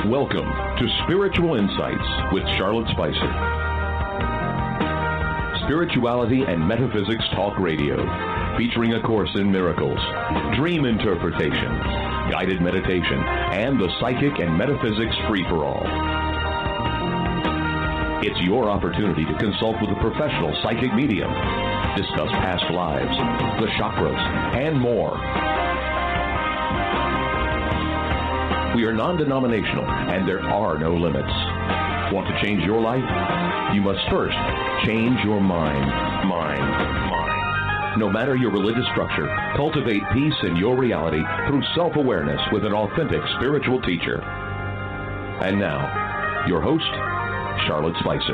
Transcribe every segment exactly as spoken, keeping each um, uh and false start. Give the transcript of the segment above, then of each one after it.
Welcome to Spiritual Insights with Charlotte Spicer. Spirituality and Metaphysics Talk Radio, featuring a course in miracles, dream interpretation, guided meditation, and the psychic and metaphysics free-for-all. It's your opportunity to consult with a professional psychic medium, discuss past lives, the chakras, and more. We are non-denominational, and there are no limits. Want to change your life? You must first change your mind. Mind. Mind. No matter your religious structure, cultivate peace in your reality through self-awareness with an authentic spiritual teacher. And now, your host, Charlotte Spicer.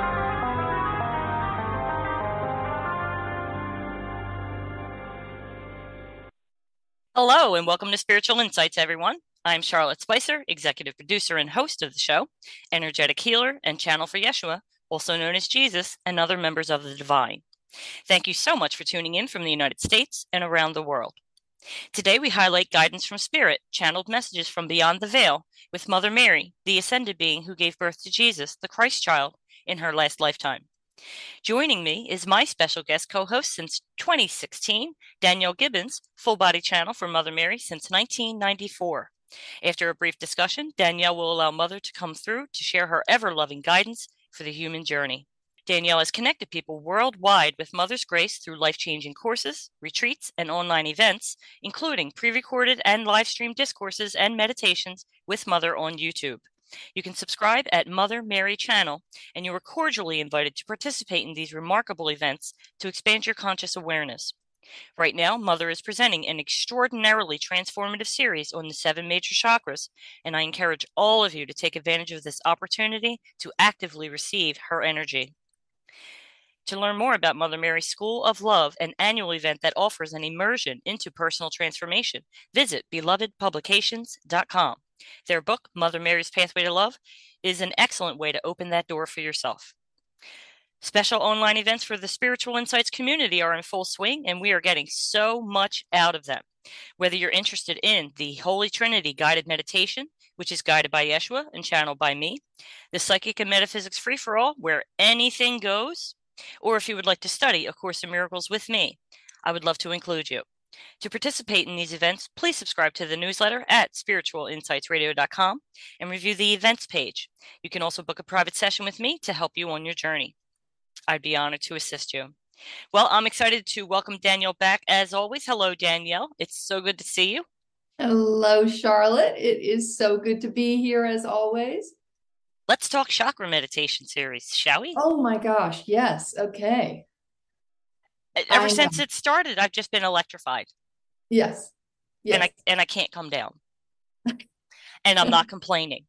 Hello, and welcome to Spiritual Insights, everyone. I'm Charlotte Spicer, executive producer and host of the show, energetic healer and channel for Yeshua, also known as Jesus, and other members of the divine. Thank you so much for tuning in from the United States and around the world. Today we highlight guidance from Spirit, channeled messages from beyond the veil, with Mother Mary, the ascended being who gave birth to Jesus, the Christ child, in her last lifetime. Joining me is my special guest co-host since twenty sixteen, Danielle Gibbons, full body channel for Mother Mary since nineteen ninety-four. After a brief discussion, Danielle will allow Mother to come through to share her ever-loving guidance for the human journey. Danielle has connected people worldwide with Mother's grace through life-changing courses, retreats, and online events, including pre-recorded and live-streamed discourses and meditations with Mother on YouTube. You can subscribe at Mother Mary Channel, and you are cordially invited to participate in these remarkable events to expand your conscious awareness. Right now, Mother is presenting an extraordinarily transformative series on the seven major chakras, and I encourage all of you to take advantage of this opportunity to actively receive her energy. To learn more about Mother Mary's School of Love, an annual event that offers an immersion into personal transformation, visit beloved publications dot com. Their book, Mother Mary's Pathway to Love, is an excellent way to open that door for yourself. Special online events for the Spiritual Insights community are in full swing, and we are getting so much out of them. Whether you're interested in the Holy Trinity guided meditation, which is guided by Yeshua and channeled by me, the Psychic and Metaphysics Free-for-All, where anything goes, or if you would like to study A Course in Miracles with me, I would love to include you. To participate in these events, please subscribe to the newsletter at spiritual insights radio dot com and review the events page. You can also book a private session with me to help you on your journey. I'd be honored to assist you. Well, I'm excited to welcome Danielle back as always. Hello, Danielle. It's so good to see you. Hello, Charlotte. It is so good to be here as always. Let's talk chakra meditation series, shall we? Oh my gosh. Yes. Okay. Ever I since know. It started, I've just been electrified. Yes. Yes. And I, and I can't come down. And I'm not complaining.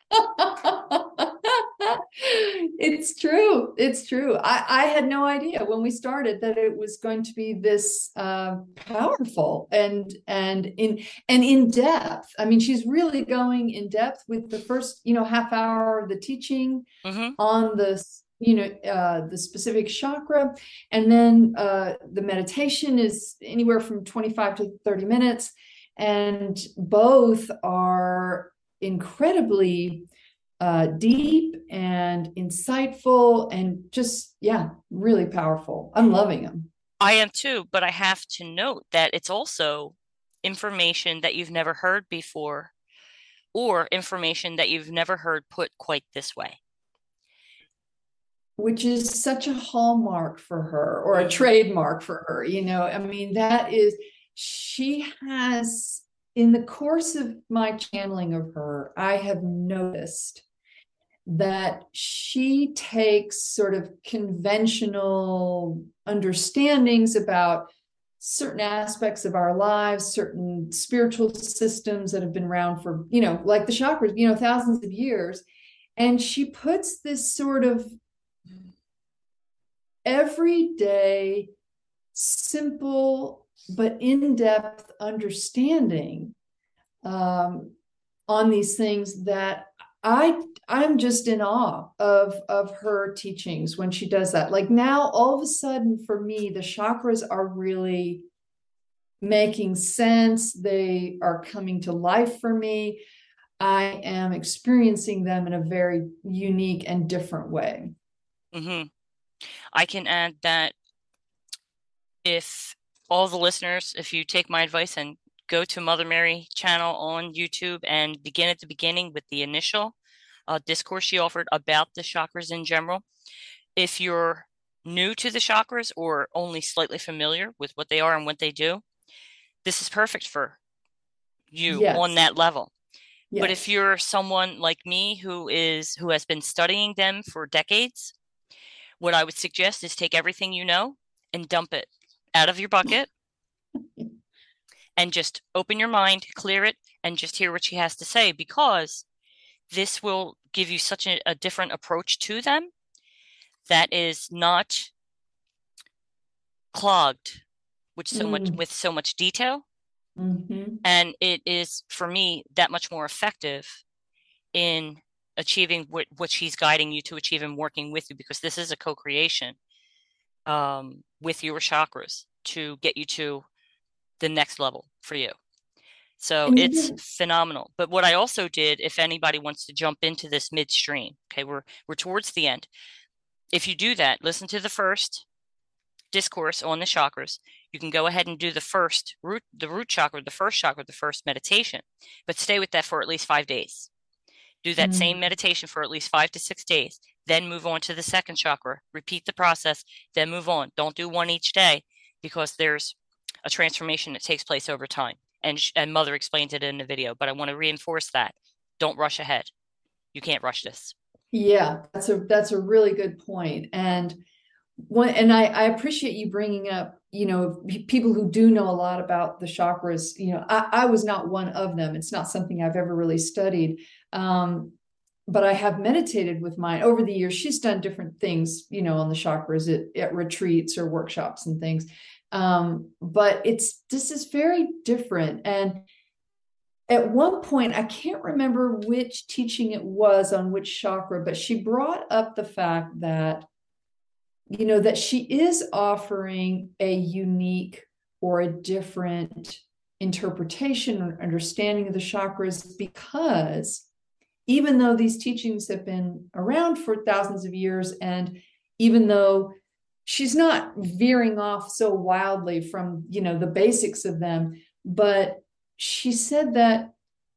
It's true. It's true. I, I had no idea when we started that it was going to be this uh, powerful and and in and in depth. I mean, she's really going in depth with the first, you know, half hour of the teaching mm-hmm. on the, you know, uh, the specific chakra, and then uh, the meditation is anywhere from twenty-five to thirty minutes, and both are incredibly uh, deep and insightful and just, yeah, really powerful. I'm loving them. I am too, but I have to note that it's also information that you've never heard before, or information that you've never heard put quite this way. Which is such a hallmark for her, or a trademark for her. You know, I mean, that is, she has, in the course of my channeling of her, I have noticed that she takes sort of conventional understandings about certain aspects of our lives, certain spiritual systems that have been around for, you know, like the chakras, you know, thousands of years. And she puts this sort of everyday, simple, but in-depth understanding um, on these things that I, I'm just in awe of, of her teachings when she does that. Like now, all of a sudden, for me, the chakras are really making sense. They are coming to life for me. I am experiencing them in a very unique and different way. Mm-hmm. I can add that if all the listeners, if you take my advice and go to Mother Mary channel on YouTube and begin at the beginning with the initial uh, discourse she offered about the chakras in general, if you're new to the chakras or only slightly familiar with what they are and what they do, this is perfect for you Yes. on that level. Yes. But if you're someone like me who is who has been studying them for decades, what I would suggest is take everything you know and dump it out of your bucket and just open your mind, clear it, and just hear what she has to say, because this will give you such a, a different approach to them that is not clogged with so much Mm. with so much detail. Mm-hmm. And it is, for me, that much more effective in achieving what, what she's guiding you to achieve and working with you, because this is a co-creation um, with your chakras to get you to the next level for you. So And it's you- phenomenal. But what I also did, if anybody wants to jump into this midstream, okay, we're we're towards the end. If you do that, listen to the first discourse on the chakras. You can go ahead and do the first root, the root chakra, the first chakra, the first meditation, but stay with that for at least five days. Do that Mm. same meditation for at least five to six days. Then move on to the second chakra. Repeat the process, then move on. Don't do one each day, because there's a transformation that takes place over time. And, and Mother explained it in the video, but I want to reinforce that. Don't rush ahead. You can't rush this. Yeah, that's a that's a really good point. And one, and I, I appreciate you bringing up, you know, people who do know a lot about the chakras. You know, I, I was not one of them. It's not something I've ever really studied. Um, but I have meditated with mine over the years. She's done different things, you know, on the chakras at, at retreats or workshops and things. Um, but it's, this is very different. And at one point, I can't remember which teaching it was on which chakra, but she brought up the fact that, you know, that she is offering a unique or a different interpretation or understanding of the chakras, because even though these teachings have been around for thousands of years, and even though she's not veering off so wildly from, you know, the basics of them, but she said that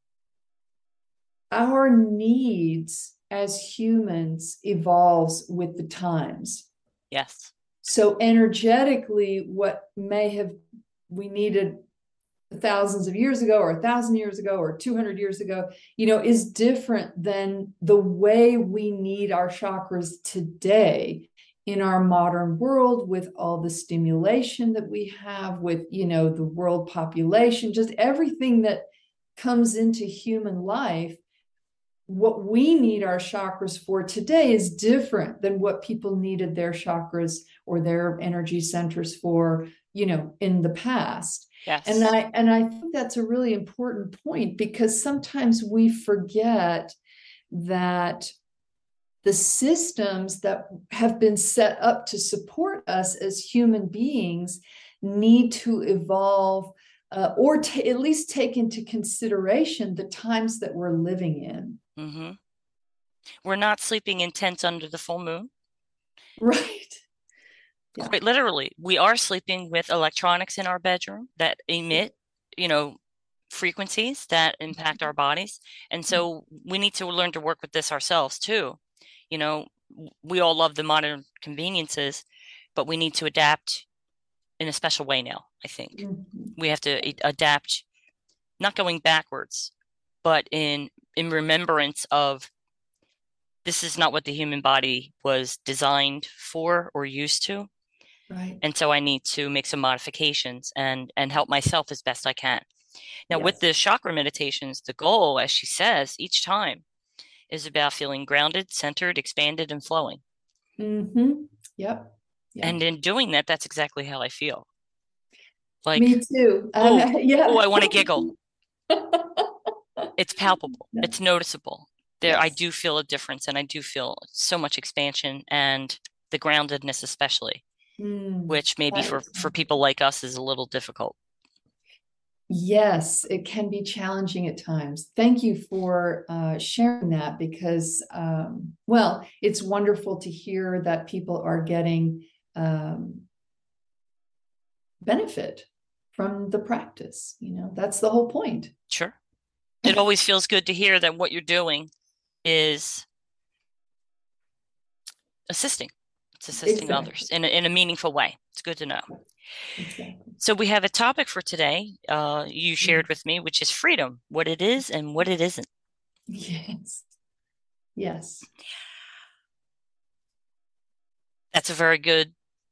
our needs as humans evolves with the times. Yes. So energetically, what may have we needed thousands of years ago, or a thousand years ago, or two hundred years ago, you know, is different than the way we need our chakras today in our modern world, with all the stimulation that we have, with, you know, the world population, just everything that comes into human life. What we need our chakras for today is different than what people needed their chakras or their energy centers for, you know, in the past. Yes. And I and I think that's a really important point, because sometimes we forget that the systems that have been set up to support us as human beings need to evolve, uh, or t- at least take into consideration the times that we're living in. Mm-hmm. We're not sleeping in tents under the full moon. Right. Yeah. Quite literally, we are sleeping with electronics in our bedroom that emit, you know, frequencies that impact our bodies. And so we need to learn to work with this ourselves too. You know, we all love the modern conveniences, but we need to adapt in a special way now, I think. Mm-hmm. We have to adapt, not going backwards, but in in remembrance of this is not what the human body was designed for or used to. Right. And so I need to make some modifications and and help myself as best I can. Now, Yes. with the chakra meditations, the goal, as she says, each time is about feeling grounded, centered, expanded, and flowing. Mm-hmm. Yep. Yep. And in doing that, that's exactly how I feel. Like, me too. Oh, um, yeah. oh, I want to giggle. It's palpable. Yeah. It's noticeable. There, yes. I do feel a difference, and I do feel so much expansion and the groundedness, especially, mm, which maybe for, for people like us is a little difficult. Yes, it can be challenging at times. Thank you for uh, sharing that because, um, well, it's wonderful to hear that people are getting um, benefit from the practice. You know, that's the whole point. Sure. It always feels good to hear that what you're doing is assisting. It's assisting Exactly. others in a, in a meaningful way. It's good to know. Exactly. So we have a topic for today uh, you shared with me, which is freedom, what it is and what it isn't. Yes. Yes. That's a very good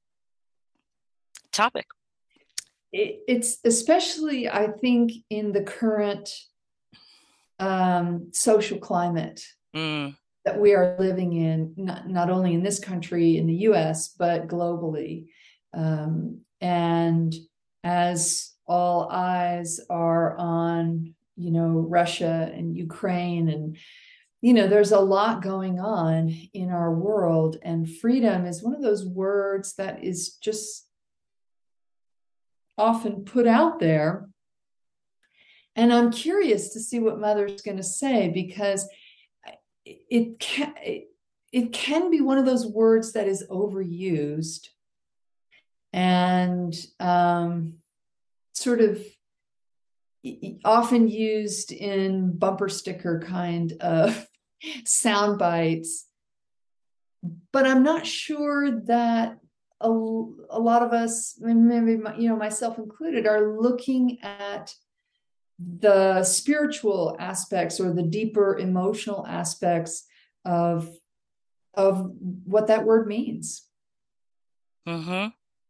topic. It, it's especially, I think, in the current um, social climate Mm. that we are living in, not, not only in this country, in the U S, but globally. Um, and as all eyes are on, you know, Russia and Ukraine, and, you know, there's a lot going on in our world, and freedom is one of those words that is just often put out there. And I'm curious to see what Mother's going to say, because it can it, it can be one of those words that is overused and um, sort of often used in bumper sticker kind of sound bites. But I'm not sure that a, a lot of us, maybe you know myself included, are looking at the spiritual aspects or the deeper emotional aspects of of what that word means. Mm-hmm.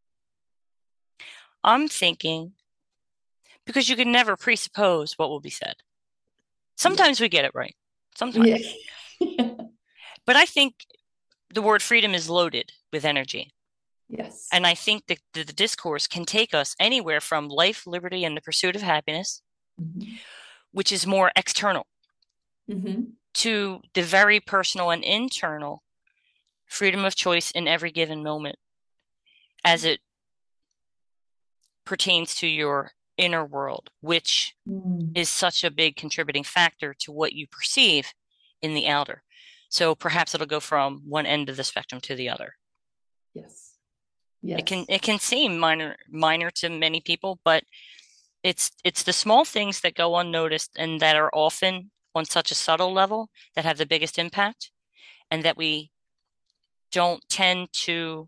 I'm thinking, because you can never presuppose what will be said. Sometimes yeah. we get it right. Sometimes. Yeah. But I think the word freedom is loaded with energy. Yes. And I think that the, the discourse can take us anywhere from life, liberty, and the pursuit of happiness, mm-hmm. which is more external, mm-hmm. to the very personal and internal freedom of choice in every given moment as it pertains to your inner world, which mm. is such a big contributing factor to what you perceive in the outer. So perhaps it'll go from one end of the spectrum to the other. Yes. Yes. It can it can seem minor minor to many people, but it's it's the small things that go unnoticed and that are often on such a subtle level that have the biggest impact, and that we don't tend to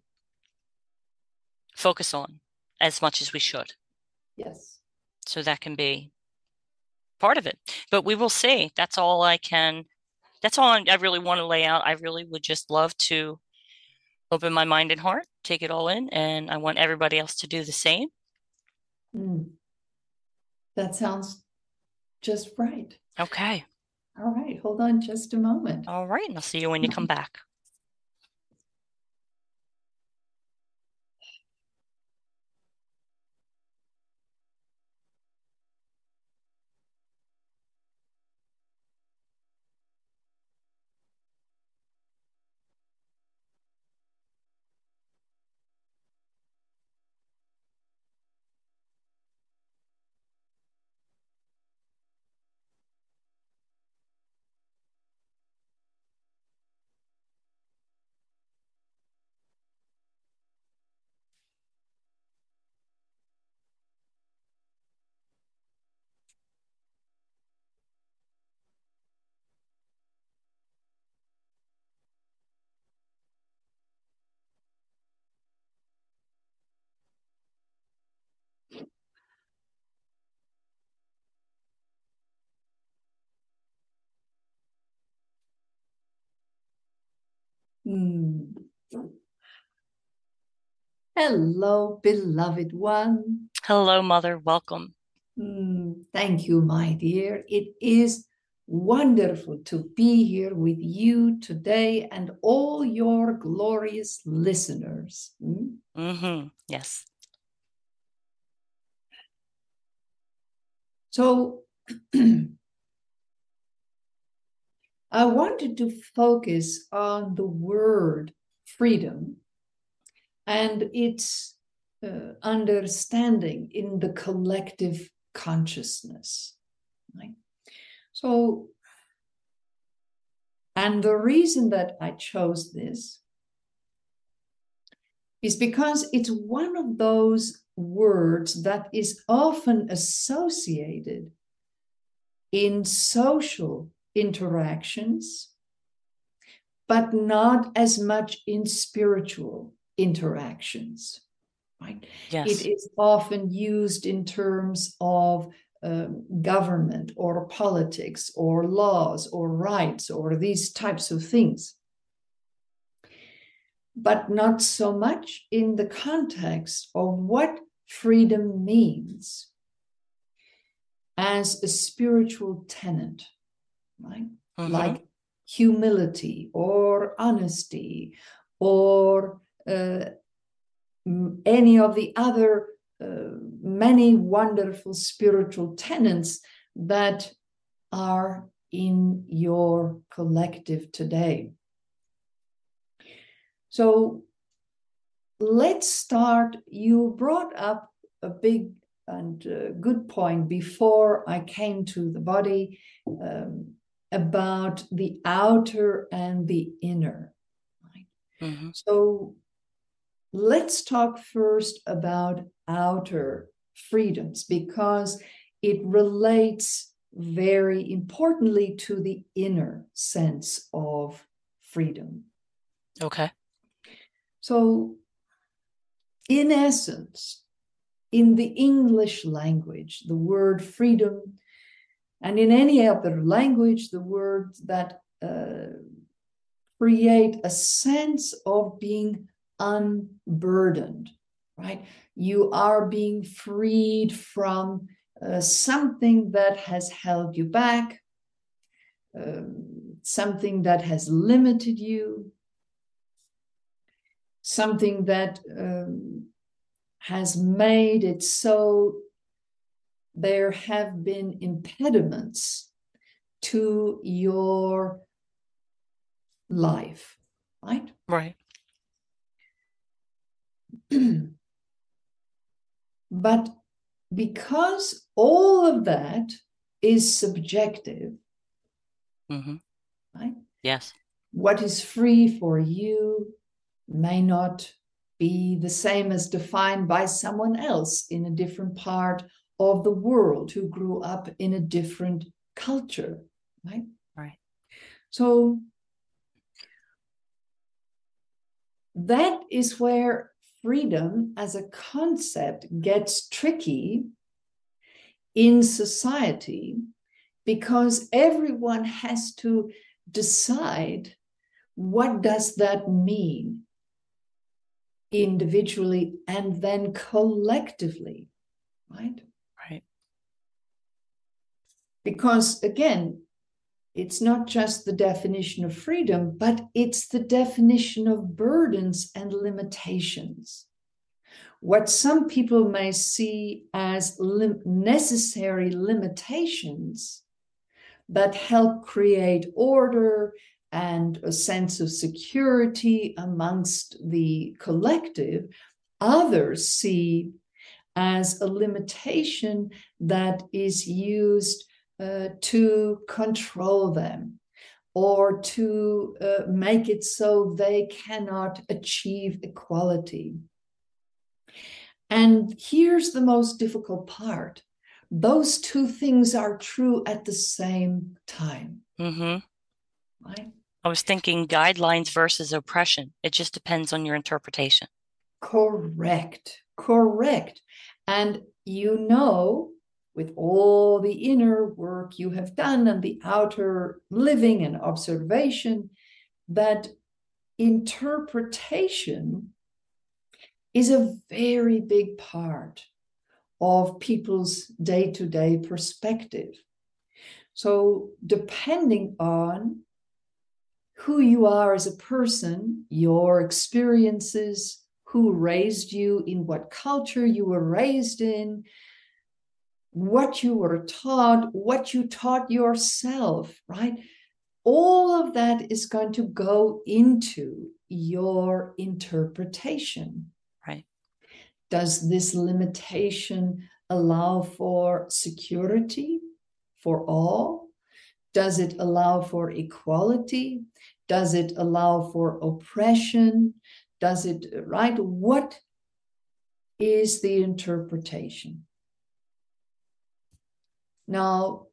focus on as much as we should. Yes. So that can be part of it. But we will see. That's all I can, that's all I really want to lay out. I really would just love to open my mind and heart, take it all in, and I want everybody else to do the same. Mm. That sounds just right. Okay. All right. Hold on just a moment. All right. And I'll see you when you come back. Mm. Hello, beloved one. Hello, Mother. Welcome. Mm, thank you, my dear. It is wonderful to be here with you today and all your glorious listeners. Mm? Mm-hmm. Yes. So I wanted to focus on the word freedom and its uh, understanding in the collective consciousness. Right? So, and the reason that I chose this is because it's one of those words that is often associated in social interactions, but not as much in spiritual interactions, right? Yes. It is often used in terms of um, government or politics or laws or rights or these types of things, but not so much in the context of what freedom means as a spiritual tenet, right? Mm-hmm. Like humility or honesty or uh, any of the other uh, many wonderful spiritual tenets that are in your collective today. So let's start. You brought up a big and uh, good point before I came to the body um, about the outer and the inner. Right? Mm-hmm. So let's talk first about outer freedoms, because it relates very importantly to the inner sense of freedom. Okay. So, in essence, in the English language, the word freedom, and in any other language, the words that uh, create a sense of being unburdened, right? You are being freed from uh, something that has held you back, um, something that has limited you, something that um, has made it so there have been impediments to your life, right? Right. But because all of that is subjective, Mm-hmm. right? Yes. What is free for you may not be the same as defined by someone else in a different part of the world who grew up in a different culture, right? Right. So that is where freedom as a concept gets tricky in society, because everyone has to decide, what does that mean individually and then collectively, right? Right. Because again, it's not just the definition of freedom, but it's the definition of burdens and limitations. What some people may see as lim- necessary limitations that help create order and a sense of security amongst the collective, others see as a limitation that is used uh, to control them or to uh, make it so they cannot achieve equality. And here's the most difficult part. Those two things are true at the same time. Mm-hmm. Right? I was thinking guidelines versus oppression. It just depends on your interpretation. Correct. Correct. And you know, with all the inner work you have done and the outer living and observation, that interpretation is a very big part of people's day-to-day perspective. So depending on who you are as a person, your experiences, who raised you, in what culture you were raised in, what you were taught, what you taught yourself, right? All of that is going to go into your interpretation. Right. Does this limitation allow for security for all? Does it allow for equality? Does it allow for oppression? Does it, right? What is the interpretation? Now,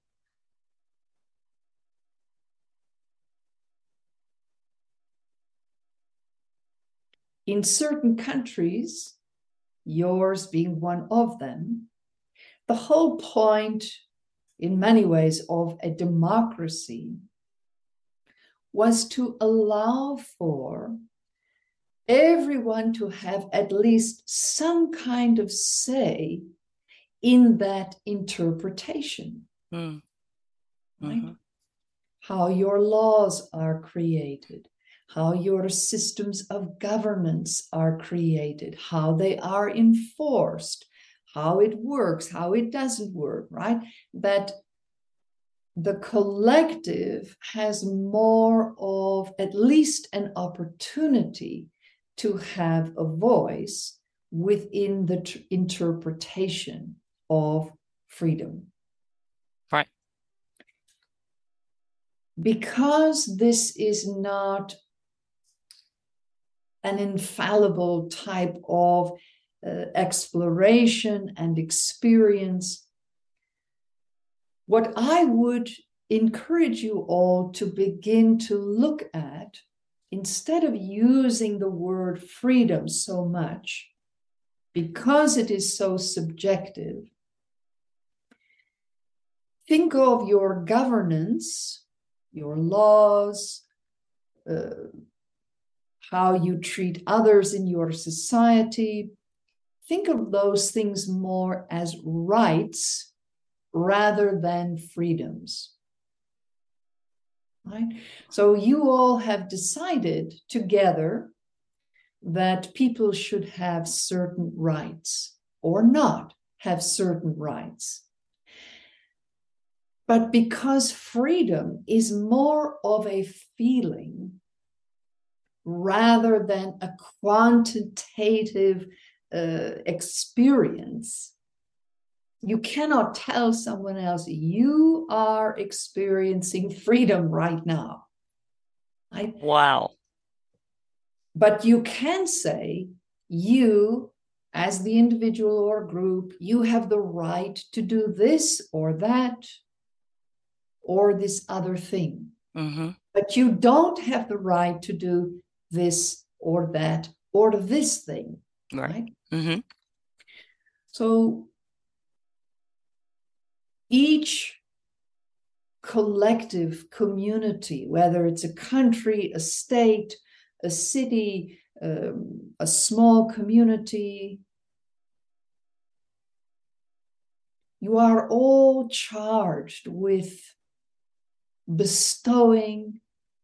in certain countries, yours being one of them, the whole point, in many ways, of a democracy was to allow for everyone to have at least some kind of say in that interpretation. Mm. Right? Mm-hmm. How your laws are created, how your systems of governance are created, how they are enforced, how it works, how it doesn't work, right? That the collective has more of at least an opportunity to have a voice within the t- interpretation of freedom. Right. Because this is not an infallible type of uh, exploration and experience, what I would encourage you all to begin to look at, instead of using the word freedom so much, because it is so subjective, think of your governance, your laws, uh, how you treat others in your society. Think of those things more as rights rather than freedoms. Right? So you all have decided together that people should have certain rights or not have certain rights. But because freedom is more of a feeling rather than a quantitative uh, experience, you cannot tell someone else, you are experiencing freedom right now. Right? Wow. But you can say, you, as the individual or group, you have the right to do this or that or this other thing. Mm-hmm. But you don't have the right to do this or that or this thing. Right. right? Mm-hmm. So each collective community, whether it's a country, a state, a city, um, a small community, you are all charged with bestowing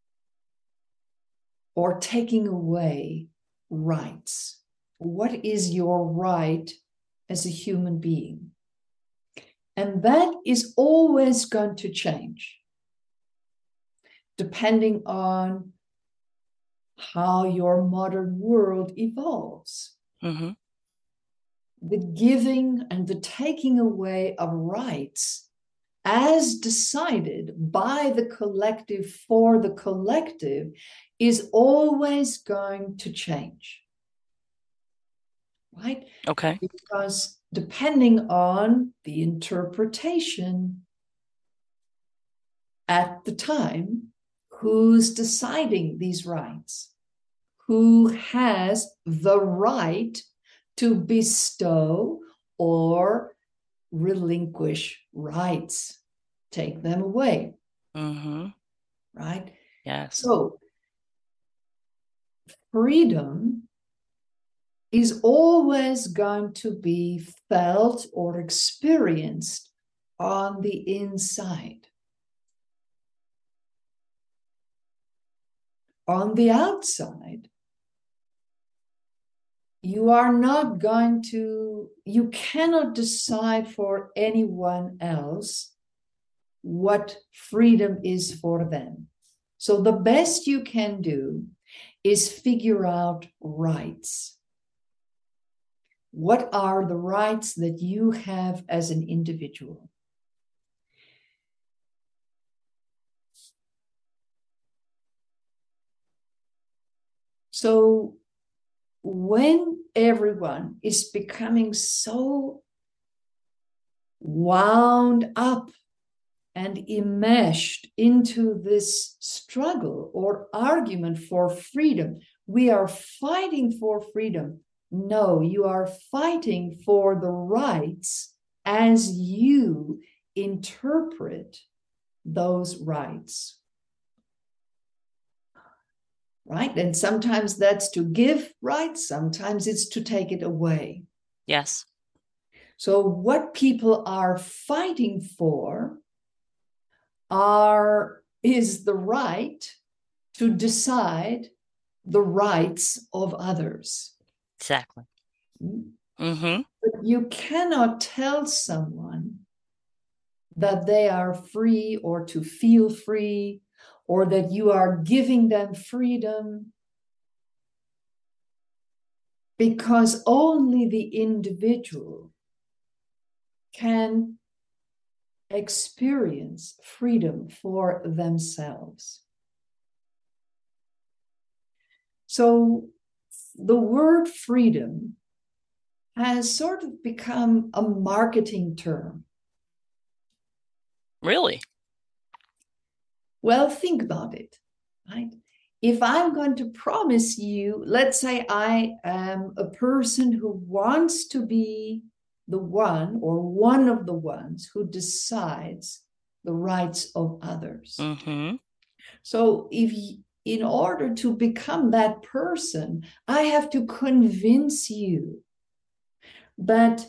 or taking away rights. What is your right as a human being? And that is always going to change, depending on how your modern world evolves. Mm-hmm. The giving and the taking away of rights as decided by the collective for the collective is always going to change. Right? Okay. Because depending on the interpretation at the time, who's deciding these rights? Who has the right to bestow or relinquish rights, take them away? Mm-hmm. Right? Yes. So freedom is always going to be felt or experienced on the inside. On the outside, you are not going to, you cannot decide for anyone else what freedom is for them. So the best you can do is figure out rights. What are the rights that you have as an individual? So when everyone is becoming so wound up and enmeshed into this struggle or argument for freedom, we are fighting for freedom. No, you are fighting for the rights as you interpret those rights. Right? And sometimes that's to give rights, sometimes it's to take it away. Yes. So what people are fighting for are is the right to decide the rights of others. Exactly. Mm-hmm. But you cannot tell someone that they are free or to feel free, or that you are giving them freedom, because only the individual can experience freedom for themselves. So the word freedom has sort of become a marketing term. Really? Well, think about it, right? If I'm going to promise you, let's say I am a person who wants to be the one or one of the ones who decides the rights of others. Mm-hmm. So if in order to become that person, I have to convince you that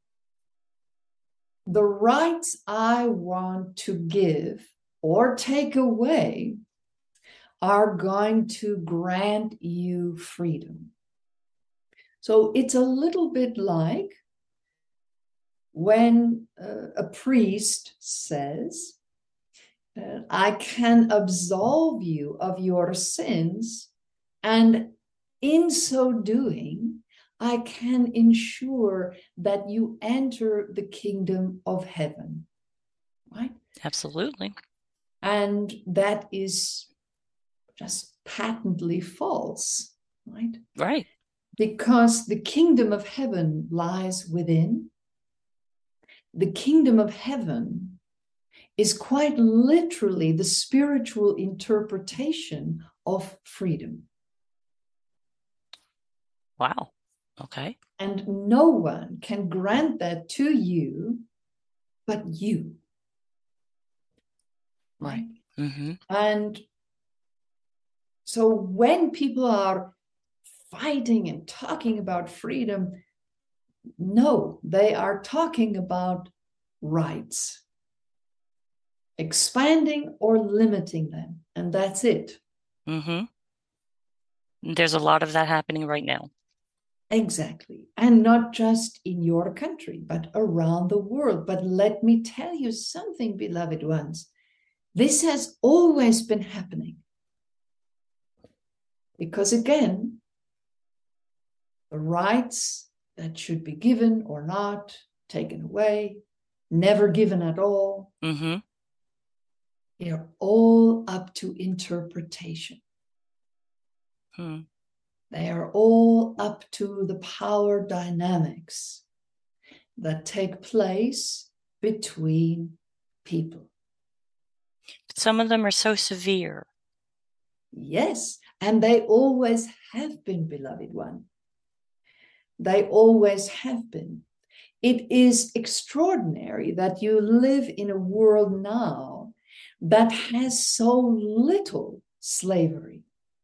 the rights I want to give or take away are going to grant you freedom. So it's a little bit like when uh, a priest says, uh, I can absolve you of your sins, and in so doing, I can ensure that you enter the kingdom of heaven, right? Absolutely. And that is just patently false, right? Right. Because the kingdom of heaven lies within. The kingdom of heaven is quite literally the spiritual interpretation of freedom. Wow. Okay. And no one can grant that to you but you. Right. Mm-hmm. And so when people are fighting and talking about freedom, no, they are talking about rights, expanding or limiting them, and that's it. Mm-hmm. There's a lot of that happening right now. Exactly. And not just in your country, but around the world. But let me tell you something, beloved ones. This has always been happening. Because again, the rights that should be given or not, taken away, never given at all, Mm-hmm. they're all up to interpretation. Hmm. They are all up to the power dynamics that take place between people. But some of them are so severe. Yes, and they always have been, beloved one. They always have been. It is extraordinary that you live in a world now that has so little slavery.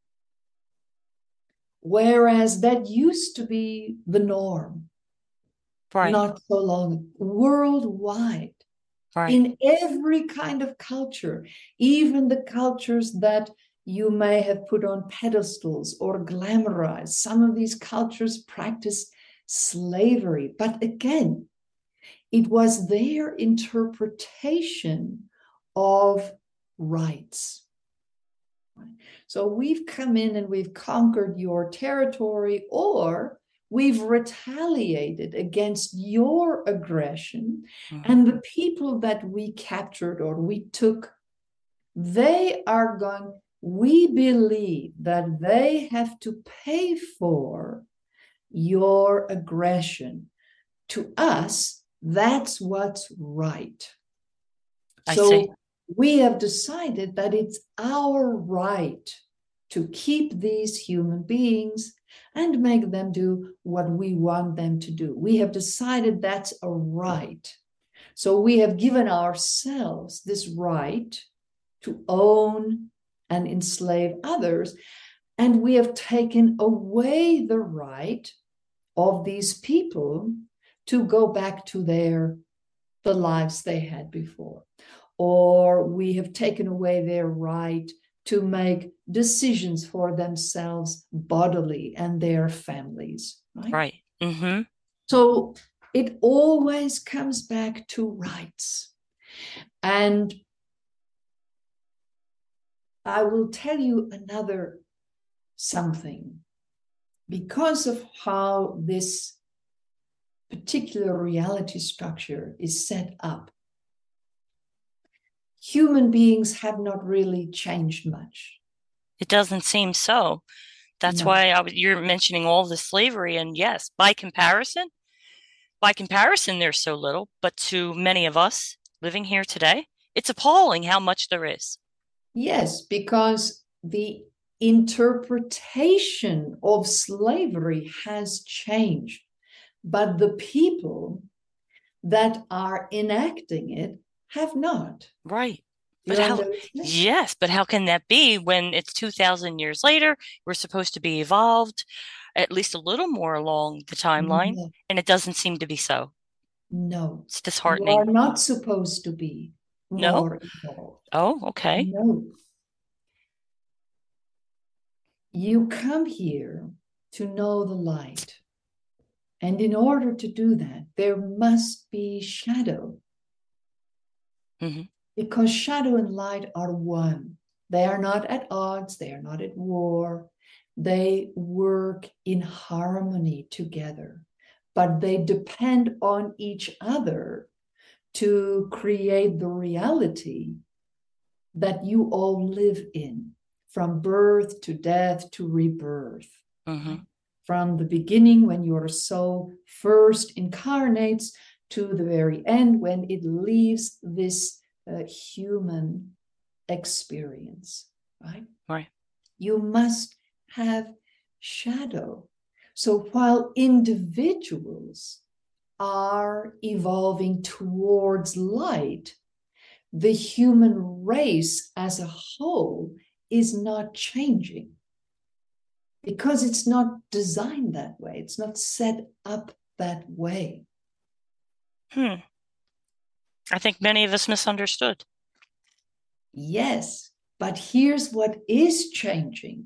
Whereas that used to be the norm. Right. Not so long, worldwide. Right. In every kind of culture, even the cultures that you may have put on pedestals or glamorized. Some of these cultures practice slavery, but again, it was their interpretation of rights. So we've come in and we've conquered your territory, or we've retaliated against your aggression, Mm-hmm. and the people that we captured or we took, they are going, we believe that they have to pay for your aggression. To us, that's what's right. I So see. we have decided that it's our right to keep these human beings and make them do what we want them to do. We have decided that's a right. So we have given ourselves this right to own and enslave others, and we have taken away the right of these people to go back to their the lives they had before. Or we have taken away their right to make decisions for themselves bodily and their families. Right. Right. Mm-hmm. So it always comes back to rights. And I will tell you another something. Because of how this particular reality structure is set up, human beings have not really changed much. It doesn't seem so. That's No. why I was, you're mentioning all the slavery, and yes, by comparison, by comparison, there's so little, but to many of us living here today, it's appalling how much there is. Yes, because the interpretation of slavery has changed, but the people that are enacting it have not. Right. You But how, understand? yes, but how can that be when it's two thousand years later? We're supposed to be evolved at least a little more along the timeline, No, and it doesn't seem to be so. no. It's You disheartening. are not supposed to be No? more involved. Oh, okay. No. You come here to know the light. And in order to do that, there must be shadow. Mm-hmm. Because shadow and light are one. They are not at odds. They are not at war. They work in harmony together. But they depend on each other to create the reality that you all live in, from birth to death to rebirth. Mm-hmm. From the beginning, when your soul first incarnates, to the very end, when it leaves this uh, human experience, right? Right. You must have shadow. So while individuals are evolving towards light, the human race as a whole is not changing, because it's not designed that way. It's not set up that way. Hmm. I think many of us misunderstood. Yes, but here's what is changing.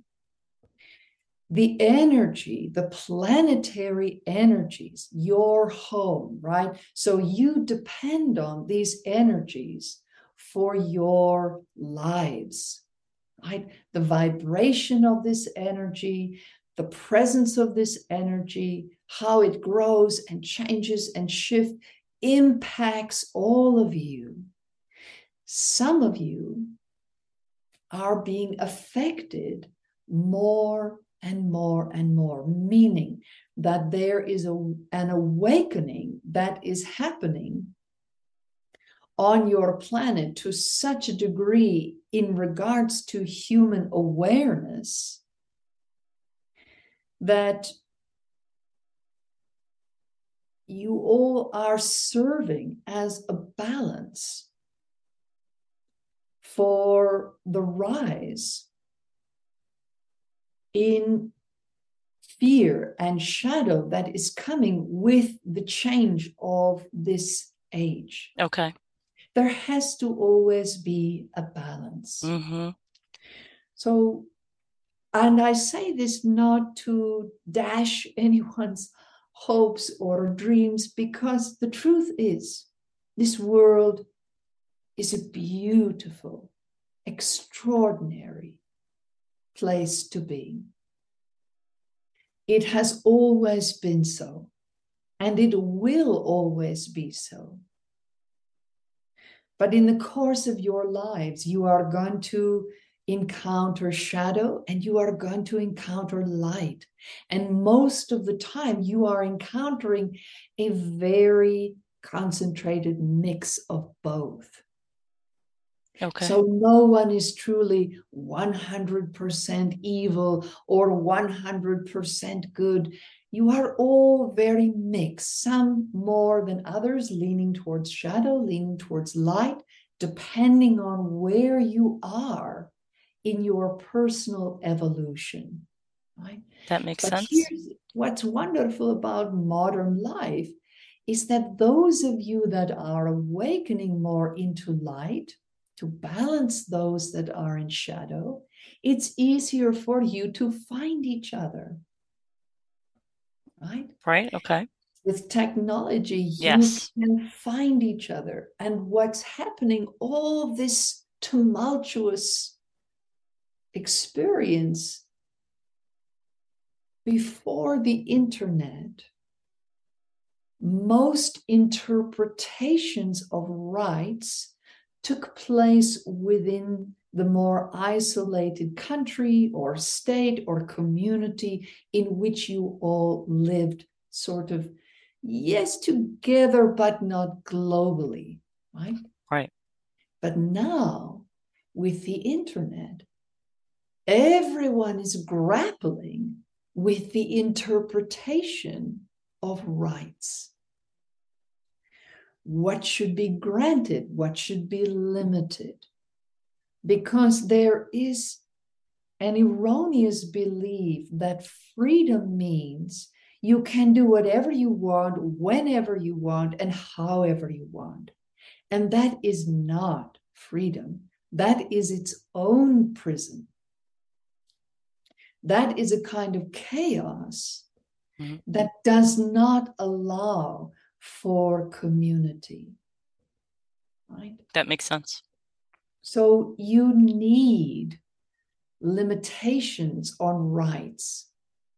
The energy, the planetary energies, your home, right? So you depend on these energies for your lives, right? The vibration of this energy, the presence of this energy, how it grows and changes and shifts, impacts all of you. Some of you are being affected more and more and more, meaning that there is a, an awakening that is happening on your planet to such a degree in regards to human awareness that you all are serving as a balance for the rise in fear and shadow that is coming with the change of this age. Okay. There has to always be a balance. Mm-hmm. So, and I say this not to dash anyone's hopes or dreams, because the truth is, this world is a beautiful, extraordinary place to be. It has always been so, and it will always be so. But in the course of your lives, you are going to encounter shadow and you are going to encounter light. And most of the time, you are encountering a very concentrated mix of both. Okay. So no one is truly one hundred percent evil or one hundred percent good. You are all very mixed, some more than others, leaning towards shadow, leaning towards light, depending on where you are in your personal evolution, right? That makes But sense. here's what's wonderful about modern life is that those of you that are awakening more into light, to balance those that are in shadow, it's easier for you to find each other. Right? Right. Okay. With technology, you Yes. can find each other. And what's happening, all this tumultuous experience before the internet, most interpretations of rights took place within the more isolated country or state or community in which you all lived, sort of, yes, together, but not globally, right? Right. But now, with the internet, everyone is grappling with the interpretation of rights. What should be granted? What should be limited? Because there is an erroneous belief that freedom means you can do whatever you want, whenever you want, and however you want. And that is not freedom. That is its own prison. That is a kind of chaos mm-hmm. that does not allow for community. Right? That makes sense. So you need limitations on rights.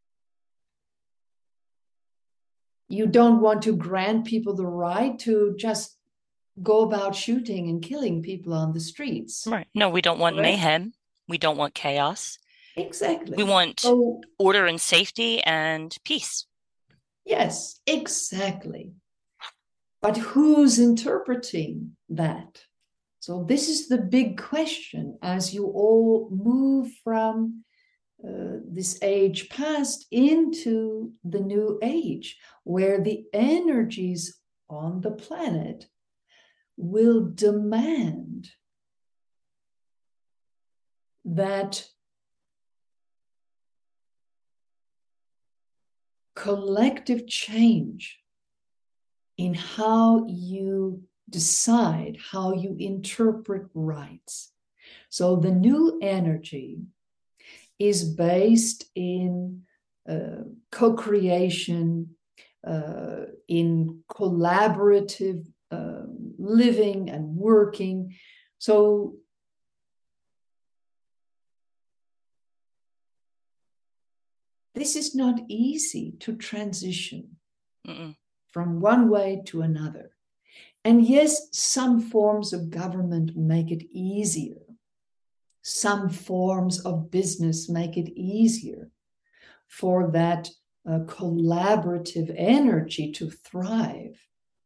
You don't want to grant people the right to just go about shooting and killing people on the streets. Right. No, we don't want Correct? mayhem. We don't want chaos. Exactly. We want so, order and safety and peace. Yes, exactly. But who's interpreting that? So this is the big question as you all move from uh, this age past into the new age, where the energies on the planet will demand that collective change in how you decide, how you interpret rights. So the new energy is based in uh, co-creation, uh, in collaborative uh, living and working. So this is not easy to transition Mm-mm. from one way to another. And yes, some forms of government make it easier. Some forms of business make it easier for that uh, collaborative energy to thrive.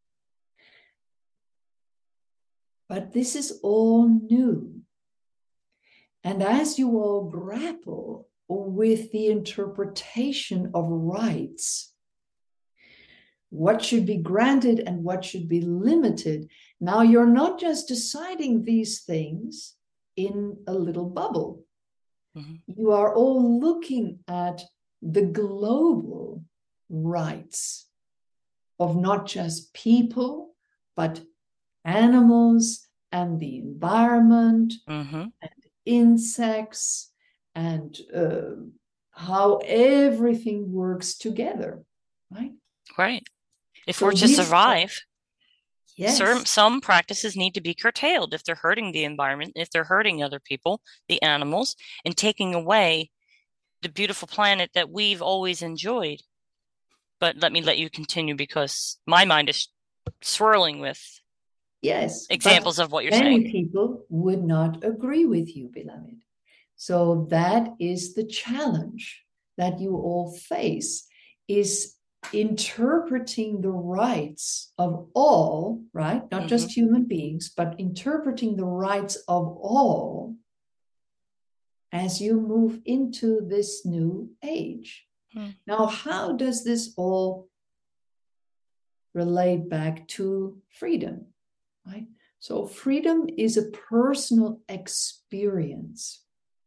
But this is all new. And as you all grapple with the interpretation of rights, what should be granted and what should be limited, now you're not just deciding these things in a little bubble. Mm-hmm. You are all looking at the global rights of not just people, but animals and the environment mm-hmm. and insects and uh, how everything works together, right? Right. If So we're to survive, yes. some, some practices need to be curtailed if they're hurting the environment, if they're hurting other people, the animals, and taking away the beautiful planet that we've always enjoyed. But let me let you continue because my mind is swirling with yes, examples of what you're many saying. people would not agree with you, beloved. So that is the challenge that you all face, is interpreting the rights of all, right? Not mm-hmm. just human beings, but interpreting the rights of all as you move into this new age. Mm. Now, how does this all relate back to freedom, right? So freedom is a personal experience.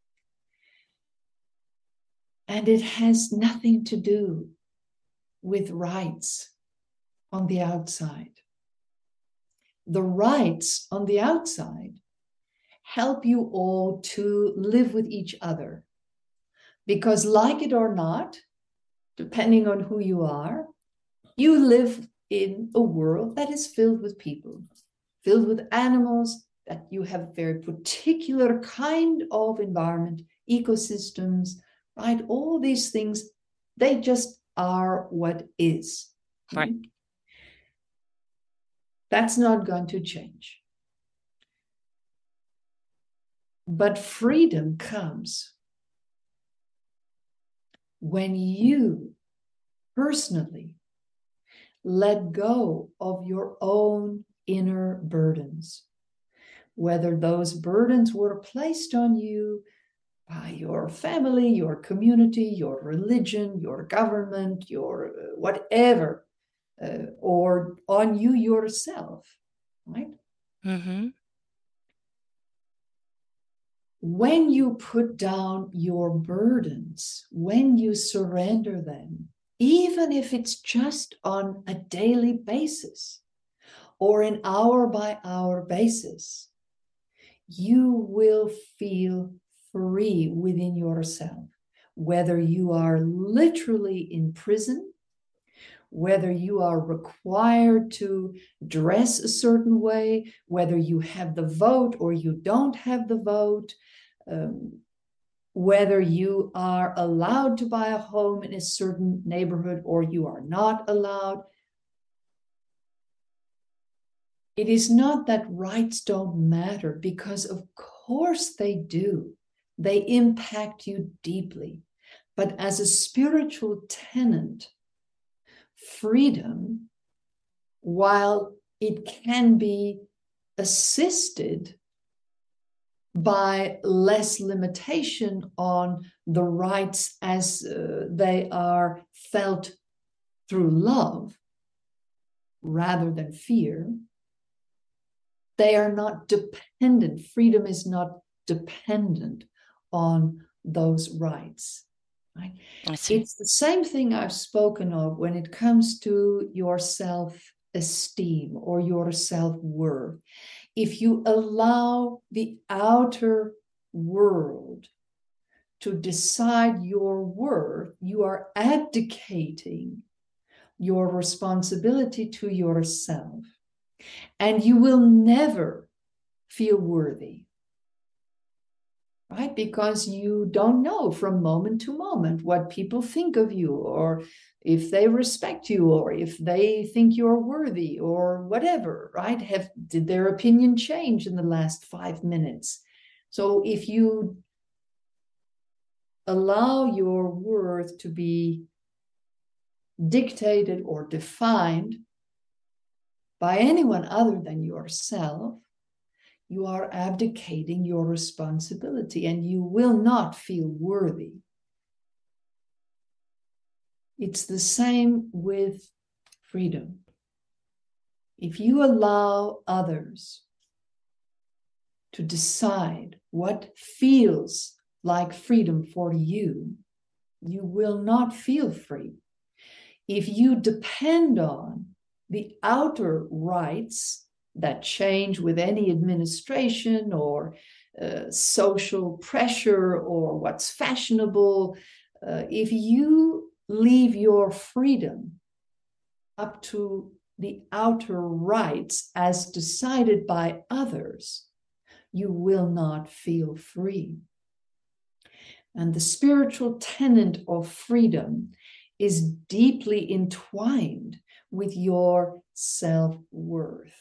And it has nothing to do with rights on the outside. The rights on the outside help you all to live with each other. Because like it or not, depending on who you are, you live in a world that is filled with people, filled with animals, that you have a very particular kind of environment, ecosystems, right? All these things, they just are what is. Right. That's not going to change. But freedom comes when you personally let go of your own inner burdens, whether those burdens were placed on you by your family, your community, your religion, your government, your uh, whatever, uh, or on you yourself, right? Mm-hmm. When you put down your burdens, when you surrender them, even if it's just on a daily basis or an hour by hour basis, you will feel free within yourself, whether you are literally in prison, whether you are required to dress a certain way, whether you have the vote or you don't have the vote, um, whether you are allowed to buy a home in a certain neighborhood or you are not allowed. It is not that rights don't matter, because of course they do. They impact you deeply. But as a spiritual tenant, freedom, while it can be assisted by less limitation on the rights as uh, they are felt through love rather than fear, they are not dependent. Freedom is not dependent on those rights. Right? It's the same thing I've spoken of when it comes to your self-esteem or your self-worth. If you allow the outer world to decide your worth, you are abdicating your responsibility to yourself, and you will never feel worthy. Right? Because you don't know from moment to moment what people think of you, or if they respect you, or if they think you're worthy, or whatever, right? Have, did their opinion change in the last five minutes? So if you allow your worth to be dictated or defined by anyone other than yourself, you are abdicating your responsibility and you will not feel worthy. It's the same with freedom. If you allow others to decide what feels like freedom for you, you will not feel free. If you depend on the outer rights that change with any administration or uh, social pressure or what's fashionable, uh, if you leave your freedom up to the outer rights as decided by others, you will not feel free. And the spiritual tenet of freedom is deeply entwined with your self-worth.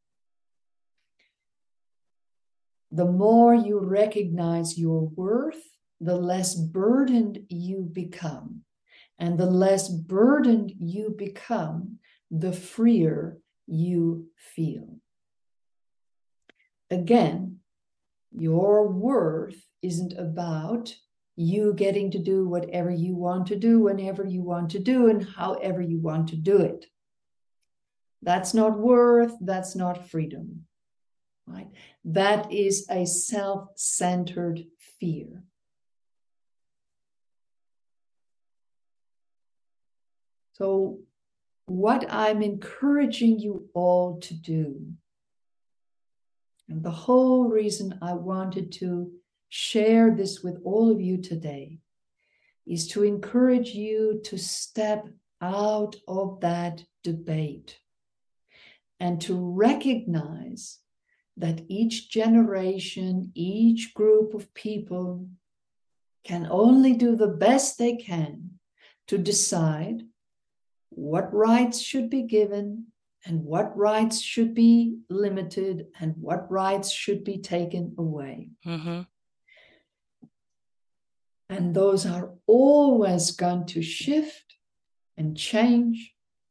The more you recognize your worth, the less burdened you become. And the less burdened you become, the freer you feel. Again, your worth isn't about you getting to do whatever you want to do, whenever you want to do, and however you want to do it. That's not worth, that's not freedom, right? That is a self-centered fear. So what I'm encouraging you all to do, and the whole reason I wanted to share this with all of you today, is to encourage you to step out of that debate and to recognize that each generation, each group of people can only do the best they can to decide what rights should be given and what rights should be limited and what rights should be taken away. Mm-hmm. And those are always going to shift and change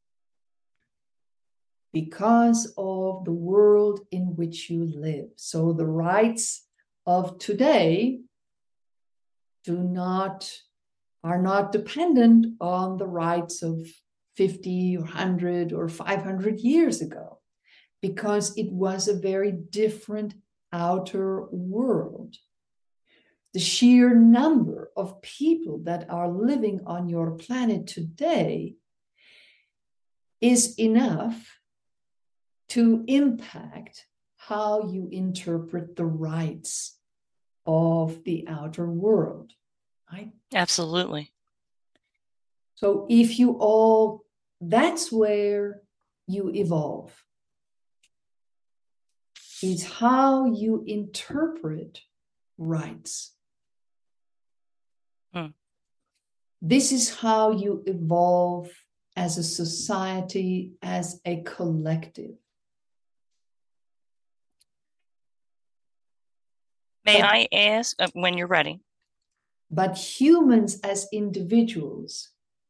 because of the world in which you live. So the rights of today do not, are not dependent on the rights of fifty or one hundred or five hundred years ago, because it was a very different outer world. The sheer number of people that are living on your planet today is enough to impact how you interpret the rights of the outer world, right? Absolutely. So if you all, that's where you evolve. It's how you interpret rights. Hmm. This is how you evolve as a society, as a collective. May But, I ask, uh, when you're ready? But humans as individuals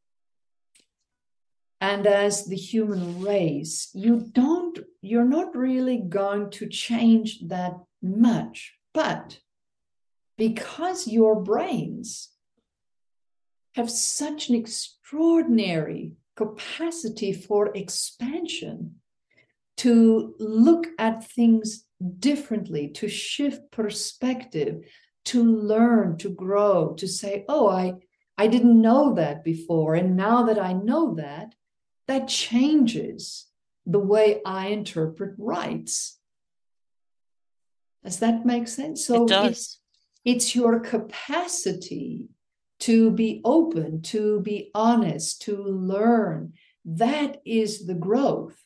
and as the human race, you don't, you're not really going to change that much. But because your brains have such an extraordinary capacity for expansion, to look at things differently, to shift perspective, to learn, to grow, to say, oh, I, I didn't know that before. And now that I know that, that changes the way I interpret rights. Does that make sense? So it does. It's, it's your capacity to be open, to be honest, to learn. That is the growth.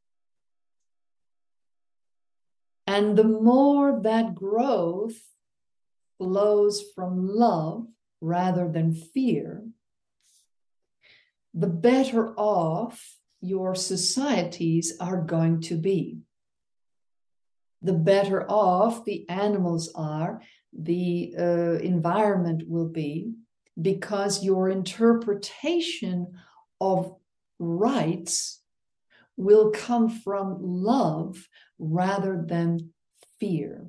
And the more that growth flows from love rather than fear, the better off your societies are going to be. The better off the animals are, the uh, environment will be, because your interpretation of rights will come from love rather than fear.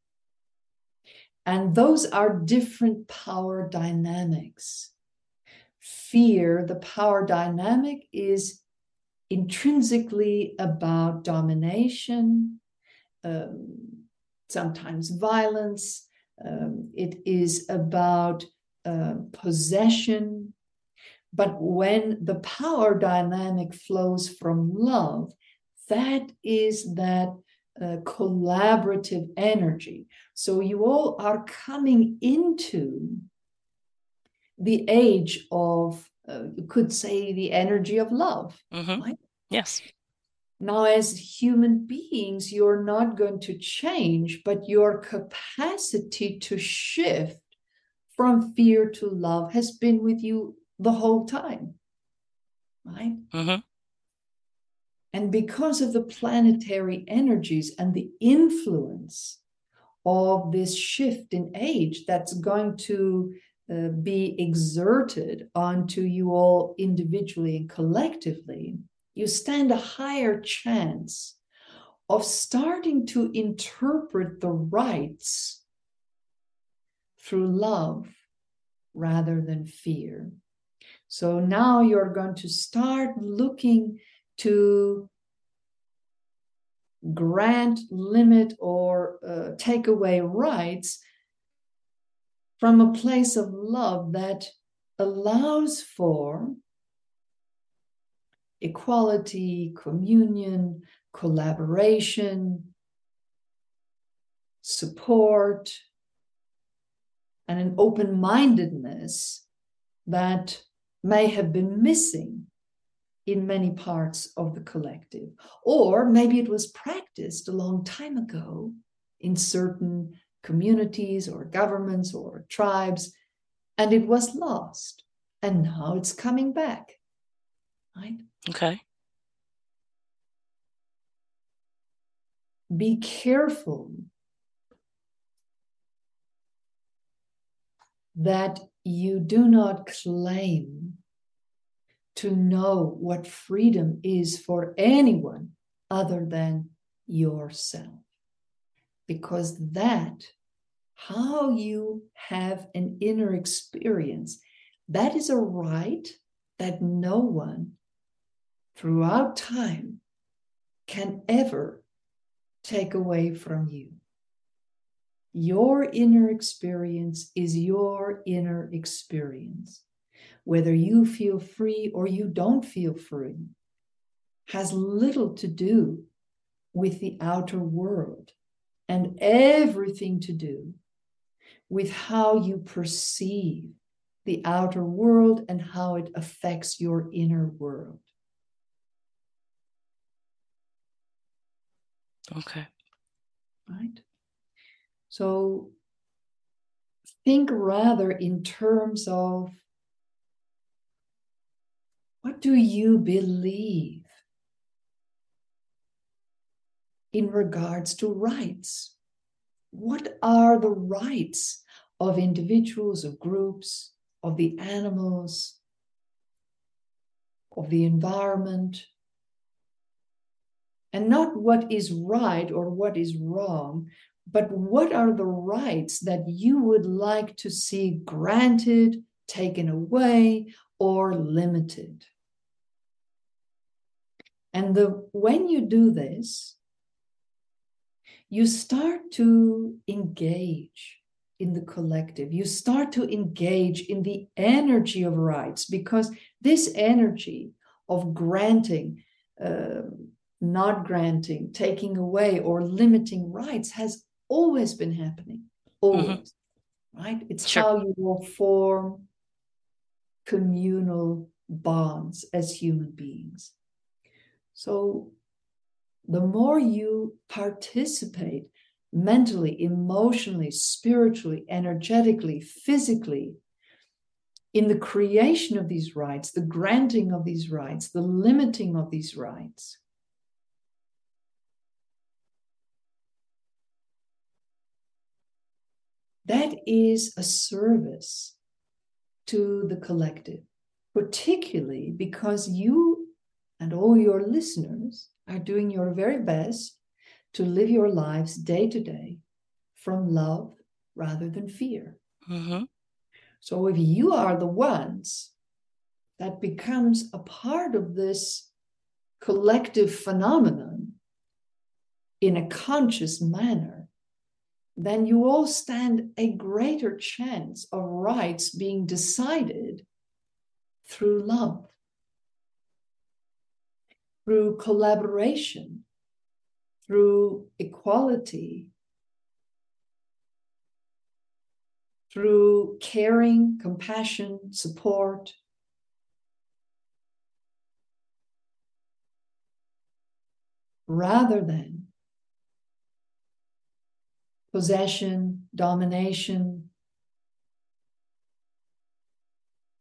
And those are different power dynamics. Fear, the power dynamic, is intrinsically about domination, um, sometimes violence. Um, it is about uh, possession. But when the power dynamic flows from love, that is that uh, collaborative energy. So you all are coming into the age of, uh, you could say, the energy of love. Mm-hmm. Right? Yes. Now, as human beings, you're not going to change, but your capacity to shift from fear to love has been with you the whole time, right? Mm-hmm. And because of the planetary energies and the influence of this shift in age that's going to uh, be exerted onto you all individually and collectively, you stand a higher chance of starting to interpret the rights through love rather than fear. So now you're going to start looking to grant, limit, or uh, take away rights from a place of love that allows for equality, communion, collaboration, support, and an open-mindedness that may have been missing in many parts of the collective. Or maybe it was practiced a long time ago in certain communities or governments or tribes, and it was lost. And now it's coming back, right? Okay. Be careful that you do not claim to know what freedom is for anyone other than yourself. Because that, how you have an inner experience, that is a right that no one throughout time can ever take away from you. Your inner experience is your inner experience. Whether you feel free or you don't feel free has little to do with the outer world and everything to do with how you perceive the outer world and how it affects your inner world. Okay. Right? So think rather in terms of, what do you believe in regards to rights? What are the rights of individuals, of groups, of the animals, of the environment? And not what is right or what is wrong, but what are the rights that you would like to see granted, taken away, or limited? And the, when you do this, you start to engage in the collective. You start to engage in the energy of rights, because this energy of granting, uh, not granting, taking away, or limiting rights has always been happening. Always, mm-hmm. Right? It's sure. How you will form communal bonds as human beings. So the more you participate mentally, emotionally, spiritually, energetically, physically in the creation of these rights, the granting of these rights, the limiting of these rights, that is a service to the collective, particularly because you and all your listeners are doing your very best to live your lives day to day from love rather than fear. Mm-hmm. So if you are the ones that becomes a part of this collective phenomenon in a conscious manner, then you all stand a greater chance of rights being decided through love, through collaboration, through equality, through caring, compassion, support. Rather than possession, domination,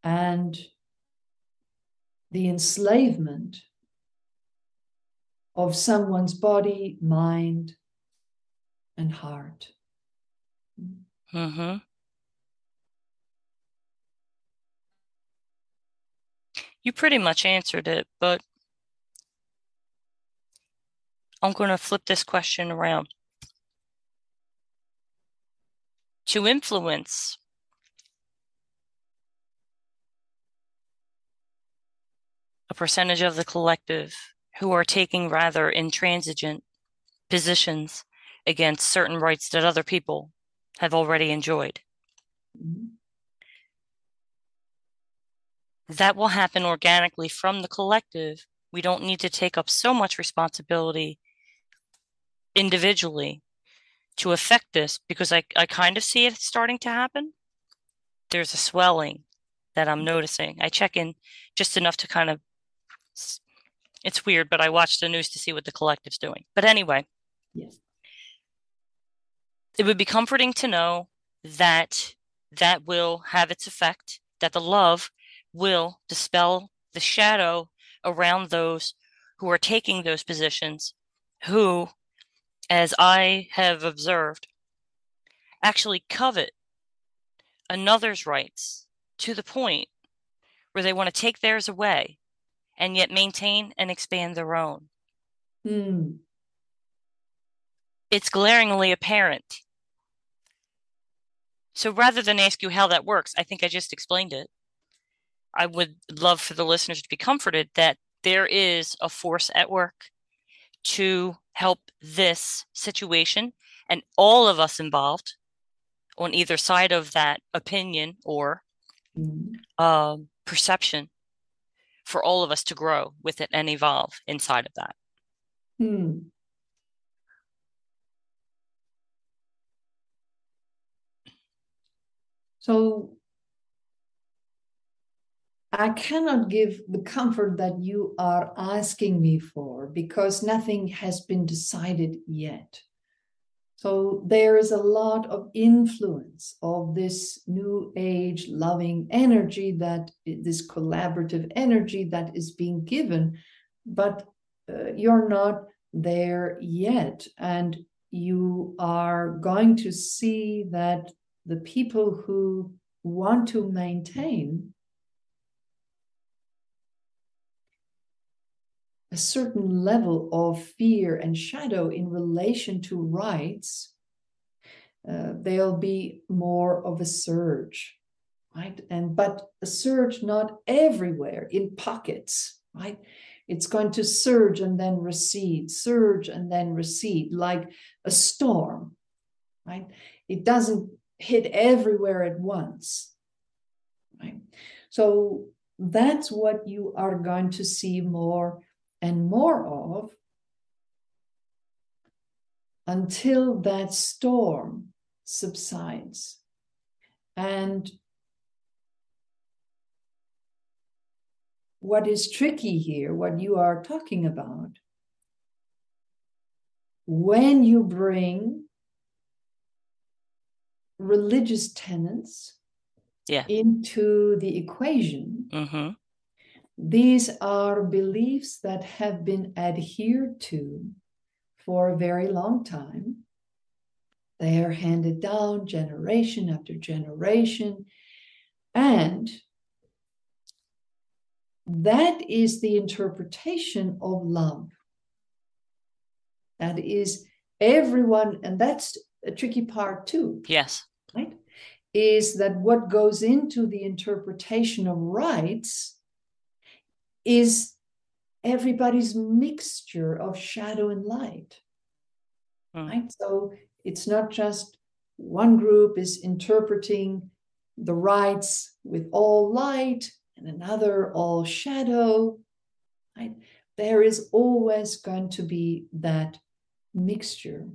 and the enslavement of someone's body, mind, and heart. Mm-hmm. You pretty much answered it, but I'm going to flip this question around. To influence a percentage of the collective who are taking rather intransigent positions against certain rights that other people have already enjoyed. Mm-hmm. That will happen organically from the collective. We don't need to take up so much responsibility individually to affect this, because I, I kind of see it starting to happen. There's a swelling that I'm noticing. I check in just enough to kind of, it's weird, but I watch the news to see what the collective's doing. But anyway, yes, it would be comforting to know that that will have its effect, that the love will dispel the shadow around those who are taking those positions, who, as I have observed, actually covet another's rights to the point where they want to take theirs away and yet maintain and expand their own. mm. It's glaringly apparent. So rather than ask you how that works, I think I just explained it. I would love for the listeners to be comforted that there is a force at work to help this situation, and all of us involved on either side of that opinion or Mm. uh, perception, for all of us to grow with it and evolve inside of that. Mm. So I cannot give the comfort that you are asking me for, because nothing has been decided yet. So there is a lot of influence of this new age loving energy, that this collaborative energy that is being given, but uh, you're not there yet. And you are going to see that the people who want to maintain a certain level of fear and shadow in relation to rights, uh, there'll be more of a surge, right? And but a surge not everywhere, in pockets, right? It's going to surge and then recede, surge and then recede, like a storm, right? It doesn't hit everywhere at once, right? So that's what you are going to see more and more of, until that storm subsides. And what is tricky here, what you are talking about, when you bring religious tenets yeah. into the equation, mm-hmm. these are beliefs that have been adhered to for a very long time. They are handed down generation after generation. And that is the interpretation of love. That is everyone, and that's a tricky part too. Yes. Right? Is that what goes into the interpretation of rights is everybody's mixture of shadow and light. Mm. Right? So it's not just one group is interpreting the rights with all light and another all shadow. Right? There is always going to be that mixture.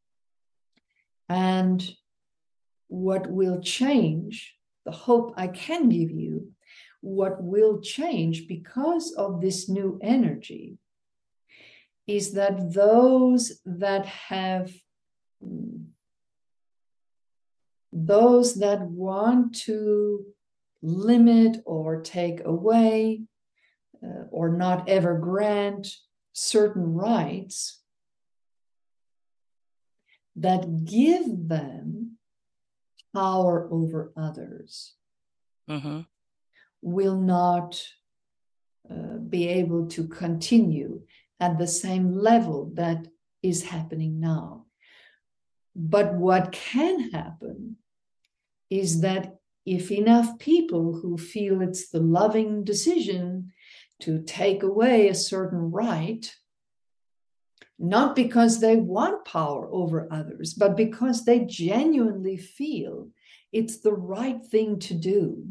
And what will change, the hope I can give you, what will change because of this new energy is that those that have, those that want to limit or take away uh, or not ever grant certain rights that give them power over others Mm-hmm. will not uh, be able to continue at the same level that is happening now. But what can happen is that if enough people who feel it's the loving decision to take away a certain right, not because they want power over others, but because they genuinely feel it's the right thing to do,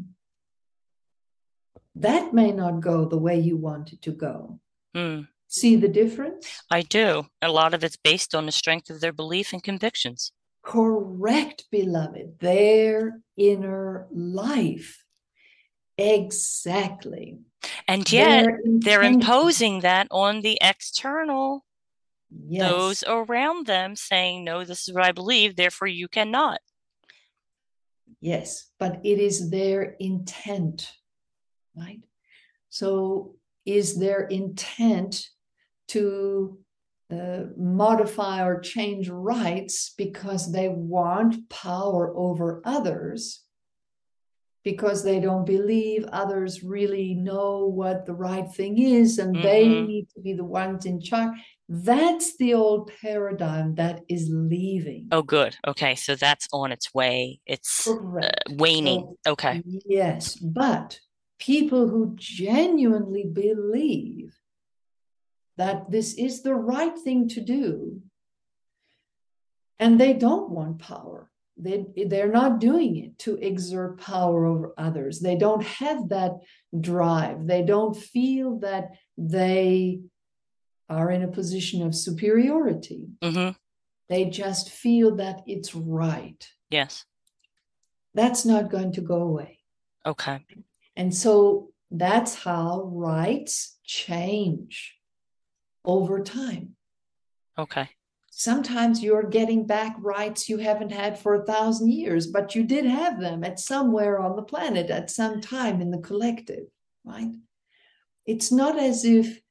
that may not go the way you want it to go. Mm. See the difference? I do. A lot of it's based on the strength of their belief and convictions. Correct, beloved. Their inner life. Exactly. And yet Their they're intention. imposing that on the external, Yes. those around them, saying, no, this is what I believe, therefore you cannot. Yes, but it is their intent, right? So is their intent to uh, modify or change rights because they want power over others, because they don't believe others really know what the right thing is and mm-hmm. they need to be the ones in charge. That's the old paradigm that is leaving. Oh, good. Okay, so that's on its way. It's uh, waning. So, okay. Yes, but people who genuinely believe that this is the right thing to do, and they don't want power. They, they're not doing it to exert power over others. They don't have that drive. They don't feel that they are in a position of superiority. Mm-hmm. They just feel that it's right. Yes. That's not going to go away. Okay. And so that's how rights change over time. Okay. Sometimes you're getting back rights you haven't had for a thousand years, but you did have them at somewhere on the planet at some time in the collective, right? It's not as if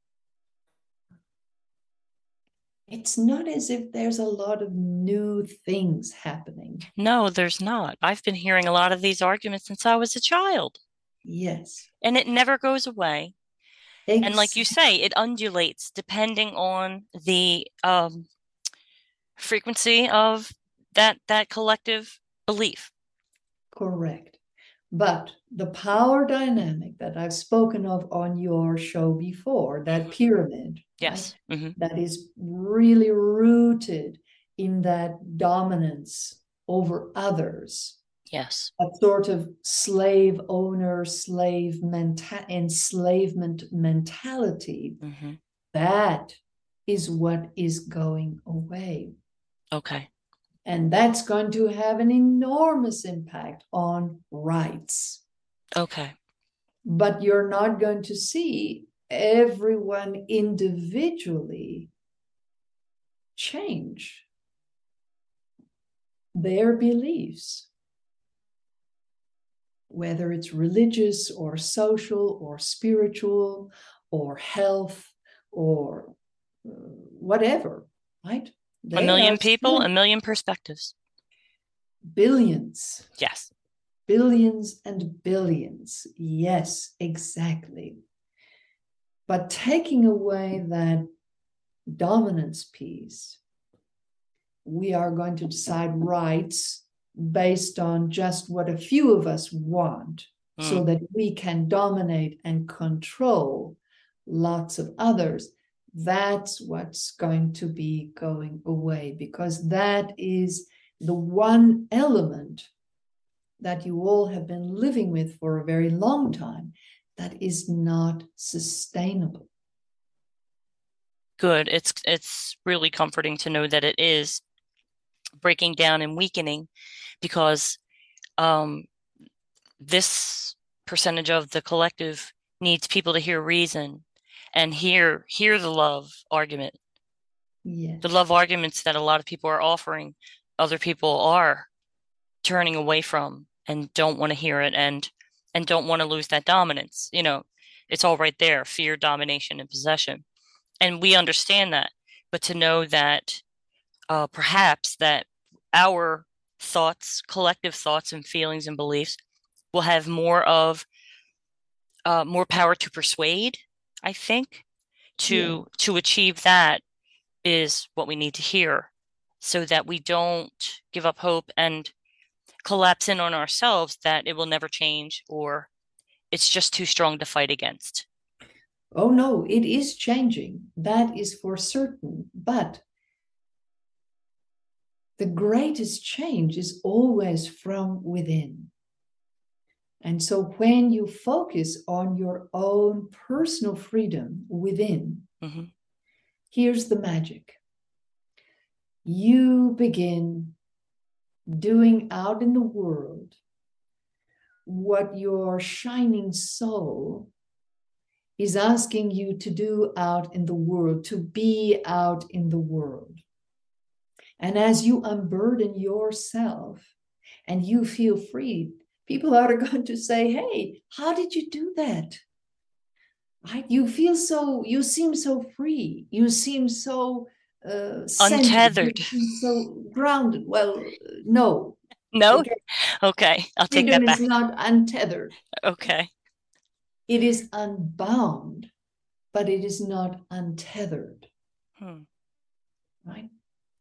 it's not as if there's a lot of new things happening. No, there's not. I've been hearing a lot of these arguments since I was a child. Yes. And it never goes away. Exactly. And like you say, it undulates depending on the um, frequency of that that collective belief. Correct. But the power dynamic that I've spoken of on your show before, that pyramid, yes, right? Mm-hmm. That is really rooted in that dominance over others. Yes. A sort of slave owner, slave menta- enslavement mentality. Mm-hmm. That is what is going away. Okay. And that's going to have an enormous impact on rights. Okay. But you're not going to see everyone individually change their beliefs, whether it's religious or social or spiritual or health or whatever, right? They a million people, a million perspectives. Billions. Yes. Billions and billions. Yes, exactly. But taking away that dominance piece, we are going to decide rights based on just what a few of us want, mm. so that we can dominate and control lots of others. That's what's going to be going away, because that is the one element that you all have been living with for a very long time that is not sustainable. Good. It's it's really comforting to know that it is breaking down and weakening, because um, this percentage of the collective needs people to hear reason and hear hear the love argument. Yes. The love arguments that a lot of people are offering, other people are turning away from and don't want to hear it. And and don't want to lose that dominance. You know, it's all right there, fear, domination, and possession. And we understand that. But to know that uh, perhaps that our thoughts, collective thoughts and feelings and beliefs will have more of uh, more power to persuade, I think, Yeah. to to achieve that is what we need to hear so that we don't give up hope and collapse in on ourselves that it will never change or it's just too strong to fight against. Oh no, it is changing. That is for certain. But the greatest change is always from within. And so when you focus on your own personal freedom within, Mm-hmm. here's the magic. You begin doing out in the world what your shining soul is asking you to do out in the world, to be out in the world. And as you unburden yourself and you feel free, people are going to say, hey, how did you do that? Right? You feel so, you seem so free. You seem so uh, centered. You Untethered. seem so grounded. Well, no. No? Okay. Okay, I'll take Freedom that is back. not untethered. Okay. It is unbound, but it is not untethered. Hmm. Right?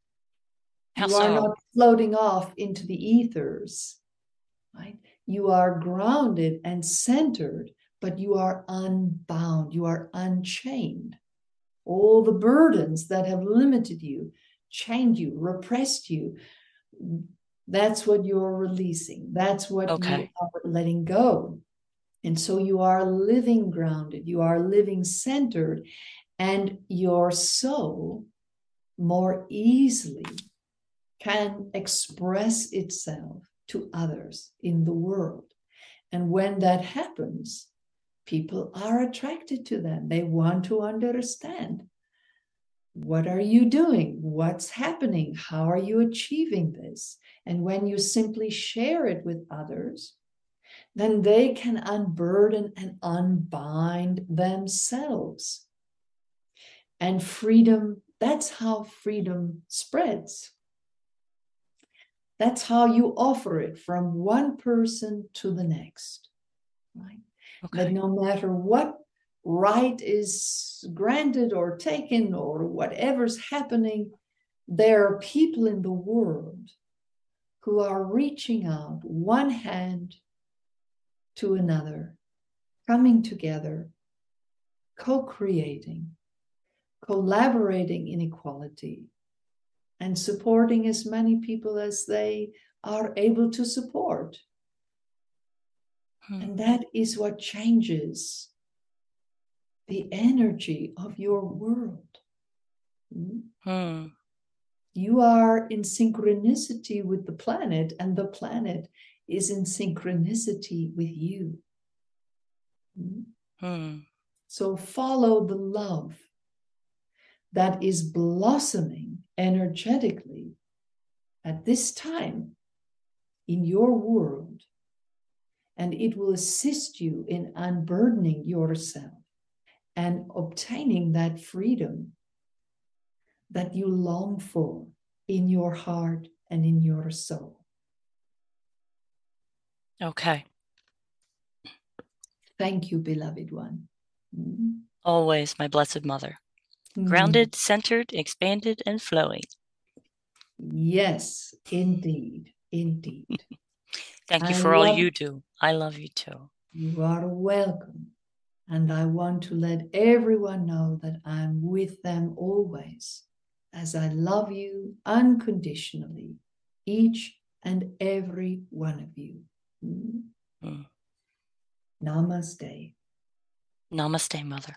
How You are so? not floating off into the ethers, right? You are grounded and centered, but you are unbound. You are unchained. All the burdens that have limited you, chained you, repressed you, that's what you're releasing. That's what you Okay. are letting go. And so you are living grounded, you are living centered, and your soul more easily can express itself to others in the world. And when that happens, people are attracted to them. They want to understand. What are you doing? What's happening? How are you achieving this? And when you simply share it with others, then they can unburden and unbind themselves. And freedom, that's how freedom spreads. That's how you offer it from one person to the next, right? Okay. That no matter what right is granted or taken or whatever's happening, there are people in the world who are reaching out one hand to another, coming together, co-creating, collaborating in equality, and supporting as many people as they are able to support. Hmm. And that is what changes the energy of your world. Hmm. You are in synchronicity with the planet, and the planet is in synchronicity with you. Hmm. So follow the love that is blossoming energetically at this time in your world, and it will assist you in unburdening yourself and obtaining that freedom that you long for in your heart and in your soul. Okay. Thank you, beloved one. Mm. Always my blessed mother. Mm. Grounded, centered, expanded, and flowing. Yes, indeed. Indeed. Thank you I for all love you do. I love you too. you. Are welcome. And I want to let everyone know that I'm with them always, as I love you unconditionally, each and every one of you. Mm. Mm. Namaste. Namaste, Mother.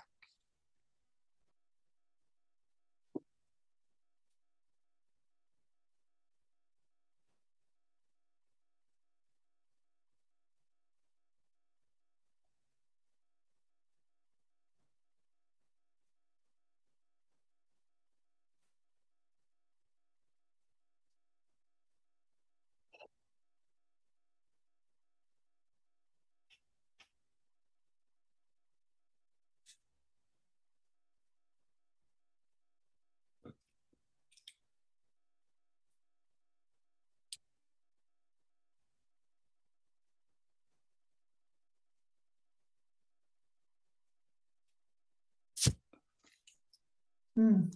Mm.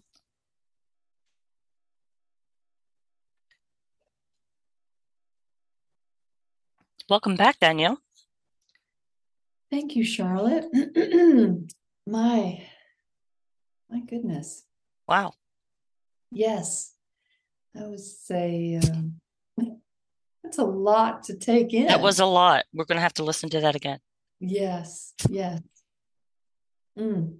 Welcome back, Danielle. Thank you, Charlotte. My, my goodness. Wow. Yes, I would say um, that's a lot to take in. That was a lot. We're going to have to listen to that again. Yes, yes. Mm.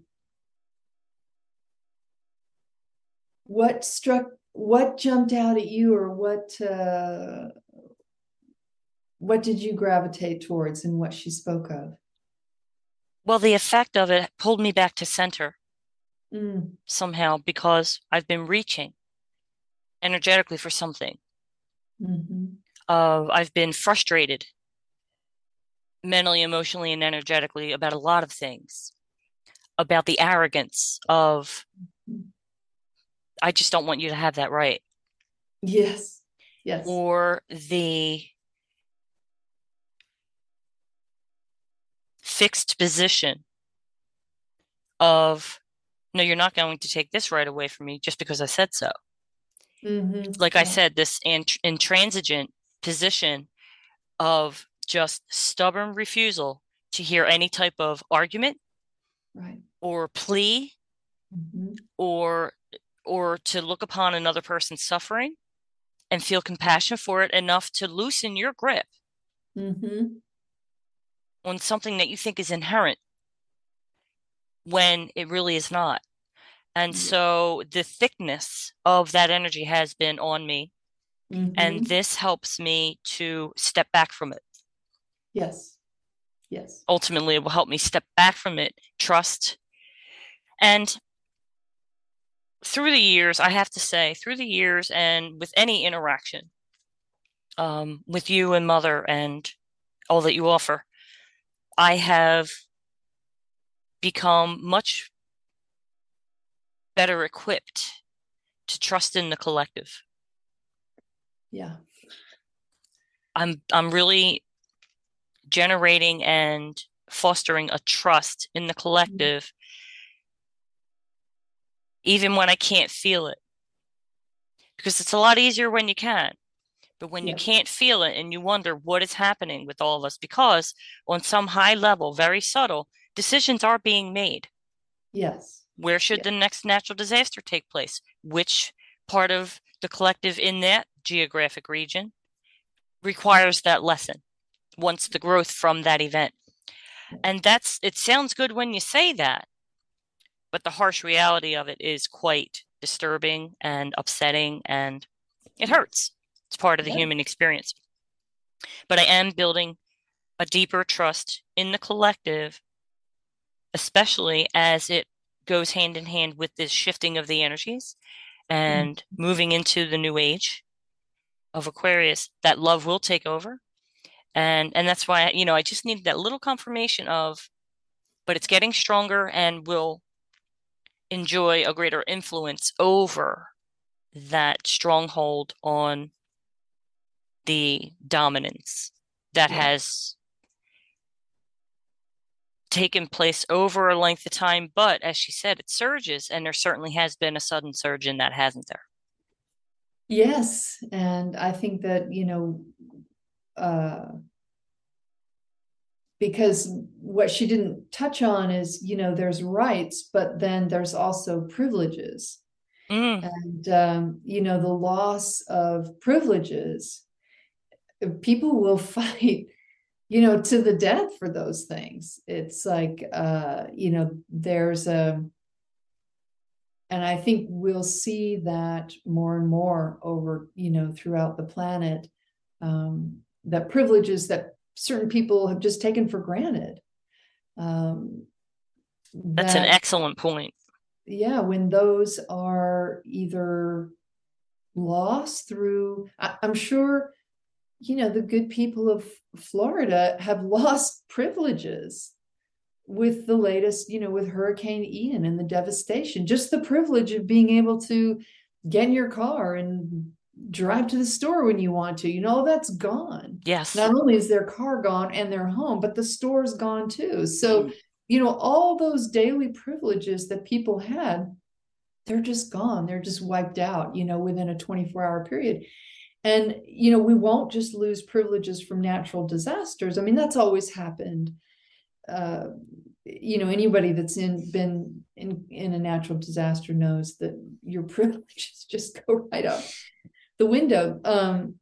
What struck, what jumped out at you, or what, uh, what did you gravitate towards in what she spoke of? Well, the effect of it pulled me back to center Mm. somehow because I've been reaching energetically for something. Mm-hmm. Uh, I've been frustrated mentally, emotionally, and energetically about a lot of things, about the arrogance of, I just don't want you to have that right. Yes, yes. Or the fixed position of, no, you're not going to take this right away from me just because I said so. Mm-hmm. Like Yeah. I said, this int- intransigent position of just stubborn refusal to hear any type of argument Right. or plea Mm-hmm. or or to look upon another person's suffering and feel compassion for it enough to loosen your grip Mm-hmm. on something that you think is inherent when it really is not. And Yeah. so the thickness of that energy has been on me, Mm-hmm. and this helps me to step back from it. Yes. Yes. Ultimately, it will help me step back from it, trust. And through the years, I have to say, through the years and with any interaction um, with you and Mother and all that you offer, I have become much better equipped to trust in the collective. Yeah. I'm I'm really generating and fostering a trust in the collective, even when I can't feel it. Because it's a lot easier when you can. But when you Yes. can't feel it and you wonder what is happening with all of us, because on some high level, very subtle, decisions are being made. Yes. Where should Yeah. the next natural disaster take place? Which part of the collective in that geographic region requires that lesson once the growth from that event? And that's, it sounds good when you say that, but the harsh reality of it is quite disturbing and upsetting, and it hurts. It's part of the Yeah. human experience. But I am building a deeper trust in the collective, especially as it goes hand in hand with this shifting of the energies and mm-hmm. moving into the new age of Aquarius, that love will take over. And and that's why, you know, I just need that little confirmation of, but it's getting stronger and will enjoy a greater influence over that stronghold on the dominance that yeah. has taken place over a length of time. But as she said, it surges, and there certainly has been a sudden surge in that, hasn't there? Yes. And I think that, you know, uh, because what she didn't touch on is, you know, there's rights, but then there's also privileges. Mm. And, um, you know, the loss of privileges, people will fight, you know, to the death for those things. It's like, uh, you know, there's a, and I think we'll see that more and more over, you know, throughout the planet, um, that privileges that certain people have just taken for granted. Um, that, That's an excellent point. Yeah, when those are either lost through, I, I'm sure, you know, the good people of Florida have lost privileges with the latest, you know, with Hurricane Ian and the devastation, just the privilege of being able to get in your car and drive to the store when you want to, you know, that's gone. Yes. Not only is their car gone and their home, but the store's gone too. So, mm. you know, all those daily privileges that people had they're just gone. They're just wiped out, you know, within a twenty-four hour period. And, you know, we won't just lose privileges from natural disasters. I mean, that's always happened. Uh, you know, anybody that's in been in, in a natural disaster knows that your privileges just go right out the window. Um,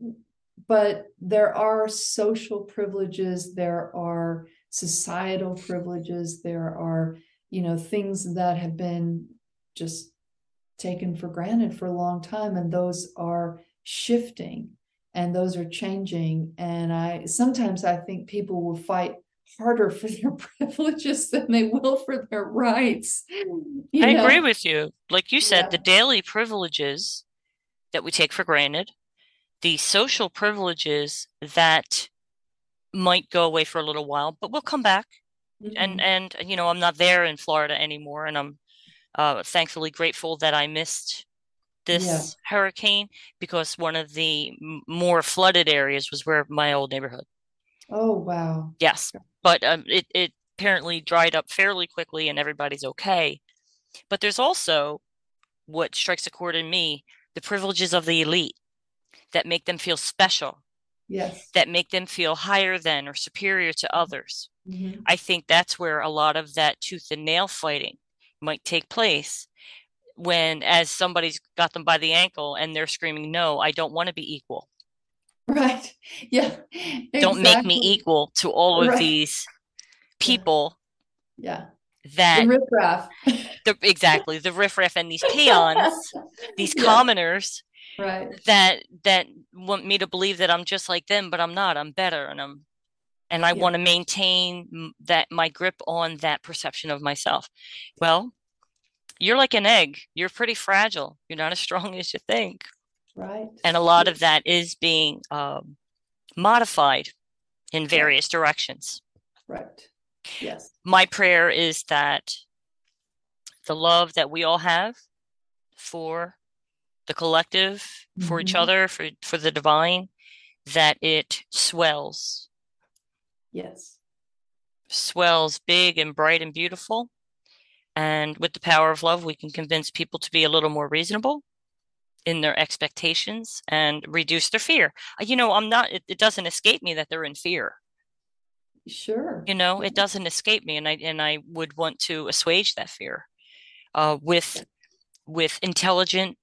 but there are social privileges, there are societal privileges, there are, you know, things that have been just taken for granted for a long time, and those are shifting and those are changing. And I sometimes I think people will fight harder for their privileges than they will for their rights. You I know? agree with you. Like you said, Yeah. the daily privileges that we take for granted, the social privileges that might go away for a little while, but will come back. Mhm. And and you know, I'm not there in Florida anymore, and I'm uh, thankfully grateful that I missed this Yeah. hurricane, because one of the m- more flooded areas was where my old neighborhood. Oh, wow. Yes, but um, it it apparently dried up fairly quickly, and everybody's okay. But there's also what strikes a chord in me, the privileges of the elite that make them feel special, Yes. that make them feel higher than or superior to others. Mhm. I think that's where a lot of that tooth and nail fighting might take place, when as somebody's got them by the ankle and they're screaming, no, I don't want to be equal. Right. Yeah. Don't make me Exactly. equal to all of Right. these Yeah. people Yeah. The that riffraff. the, exactly the riffraff and these peons, these Yeah. commoners Right. that that want me to believe that I'm just like them, but I'm not. I'm better, and I'm and I Yeah. want to maintain m- that my grip on that perception of myself. Well, you're like an egg. You're pretty fragile. You're not as strong as you think. Right. And a lot of that is being um, modified in Right. various directions. Right. Yes. My prayer is that the love that we all have for the collective, for each Mhm. other, for, for the divine, that it swells, Yes. swells big and bright and beautiful. And with the power of love, we can convince people to be a little more reasonable in their expectations and reduce their fear. You know, I'm not, it, it doesn't escape me that they're in fear. Sure. You know, it doesn't escape me, and I and I would want to assuage that fear uh, with with intelligent,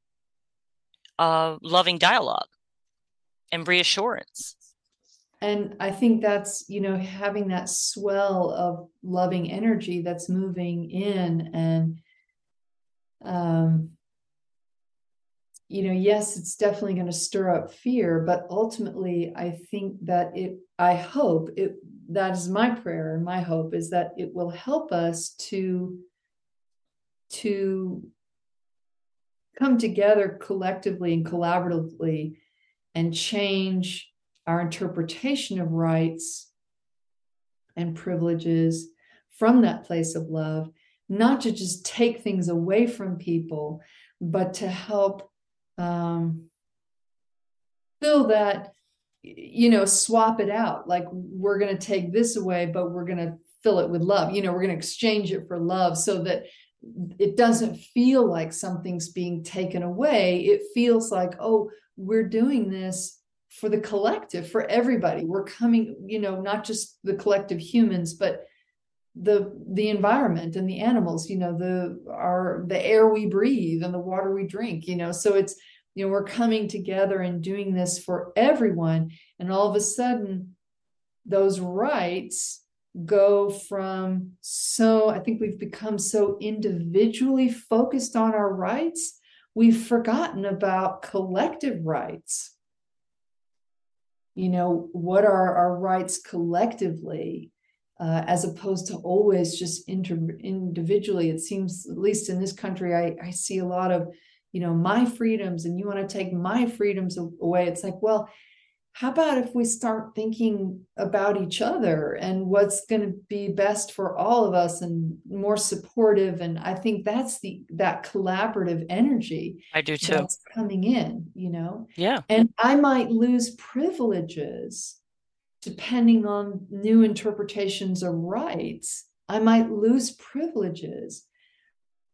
uh, loving dialogue and reassurance. And I think that's, you know, having that swell of loving energy that's moving in, and um you know, yes, it's definitely going to stir up fear, but ultimately I think that it, I hope it, that is my prayer and my hope is that it will help us to, to come together collectively and collaboratively and change our interpretation of rights and privileges from that place of love, not to just take things away from people, but to help um, fill that, you know, swap it out. Like, we're going to take this away, but we're going to fill it with love. You know, we're going to exchange it for love so that it doesn't feel like something's being taken away. It feels like, oh, we're doing this for the collective, for everybody. We're coming, you know, not just the collective humans, but the the environment and the animals, you know, the our the air we breathe and the water we drink, you know. So it's, you know, we're coming together and doing this for everyone. And all of a sudden, those rights go from, so I think we've become so individually focused on our rights, we've forgotten about collective rights. You know, what are our rights collectively? Uh, as opposed to always just inter- individually. It seems, at least in this country, I, I see a lot of, you know, my freedoms, and you want to take my freedoms away. It's like, well, how about if we start thinking about each other and what's going to be best for all of us and more supportive? And I think that's the, that collaborative energy I do too. that's coming in, you know? Yeah. And I might lose privileges depending on new interpretations of rights. I might lose privileges,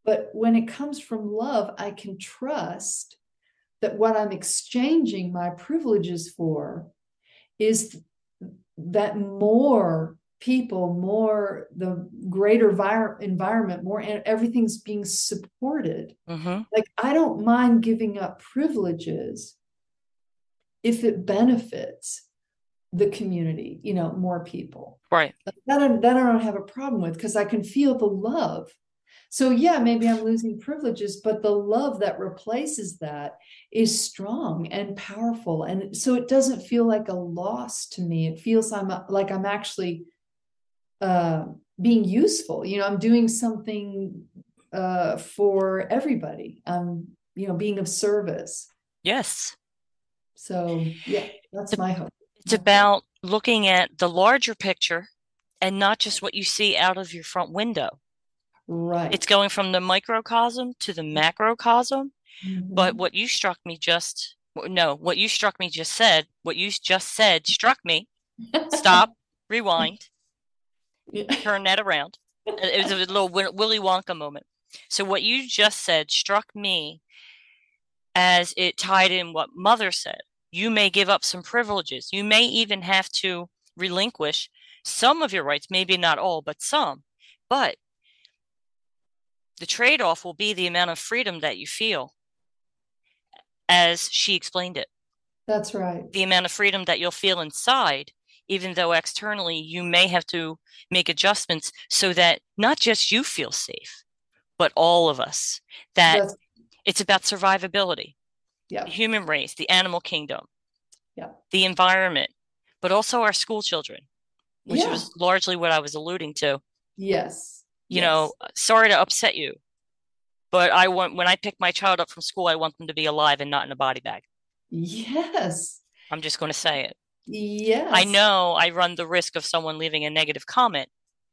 But when it comes from love, I can trust that what I'm exchanging my privileges for is that more people, more the greater vi- environment, more everything's being supported. Mm-hmm. Like, I don't mind giving up privileges if it benefits the community, you know, more people. Right. That I, that I don't have a problem with, because I can feel the love. So yeah, maybe I'm losing privileges, but the love that replaces that is strong and powerful. And so it doesn't feel like a loss to me. It feels I'm like I'm actually uh, being useful. You know, I'm doing something uh, for everybody. I'm, you know, being of service. Yes. So yeah, that's my hope. It's about looking at the larger picture and not just what you see out of your front window. Right. It's going from the microcosm to the macrocosm. Mm-hmm. But what you struck me just, no, what you struck me just said, what you just said struck me. Stop, rewind, Yeah. turn that around. It was a little Willy Wonka moment. So what you just said struck me as it tied in what Mother said. You may give up some privileges. You may even have to relinquish some of your rights, maybe not all, but some. But the trade-off will be the amount of freedom that you feel, as she explained it. That's right. The amount of freedom that you'll feel inside, even though externally you may have to make adjustments so that not just you feel safe, but all of us. That That's... it's about survivability. Yeah. The human race, the animal kingdom, yeah. the environment, but also our school children, which yeah. was largely what I was alluding to. Yes. You yes. know, sorry to upset you, but I want, when I pick my child up from school, I want them to be alive and not in a body bag. Yes. I'm just going to say it. Yes. I know I run the risk of someone leaving a negative comment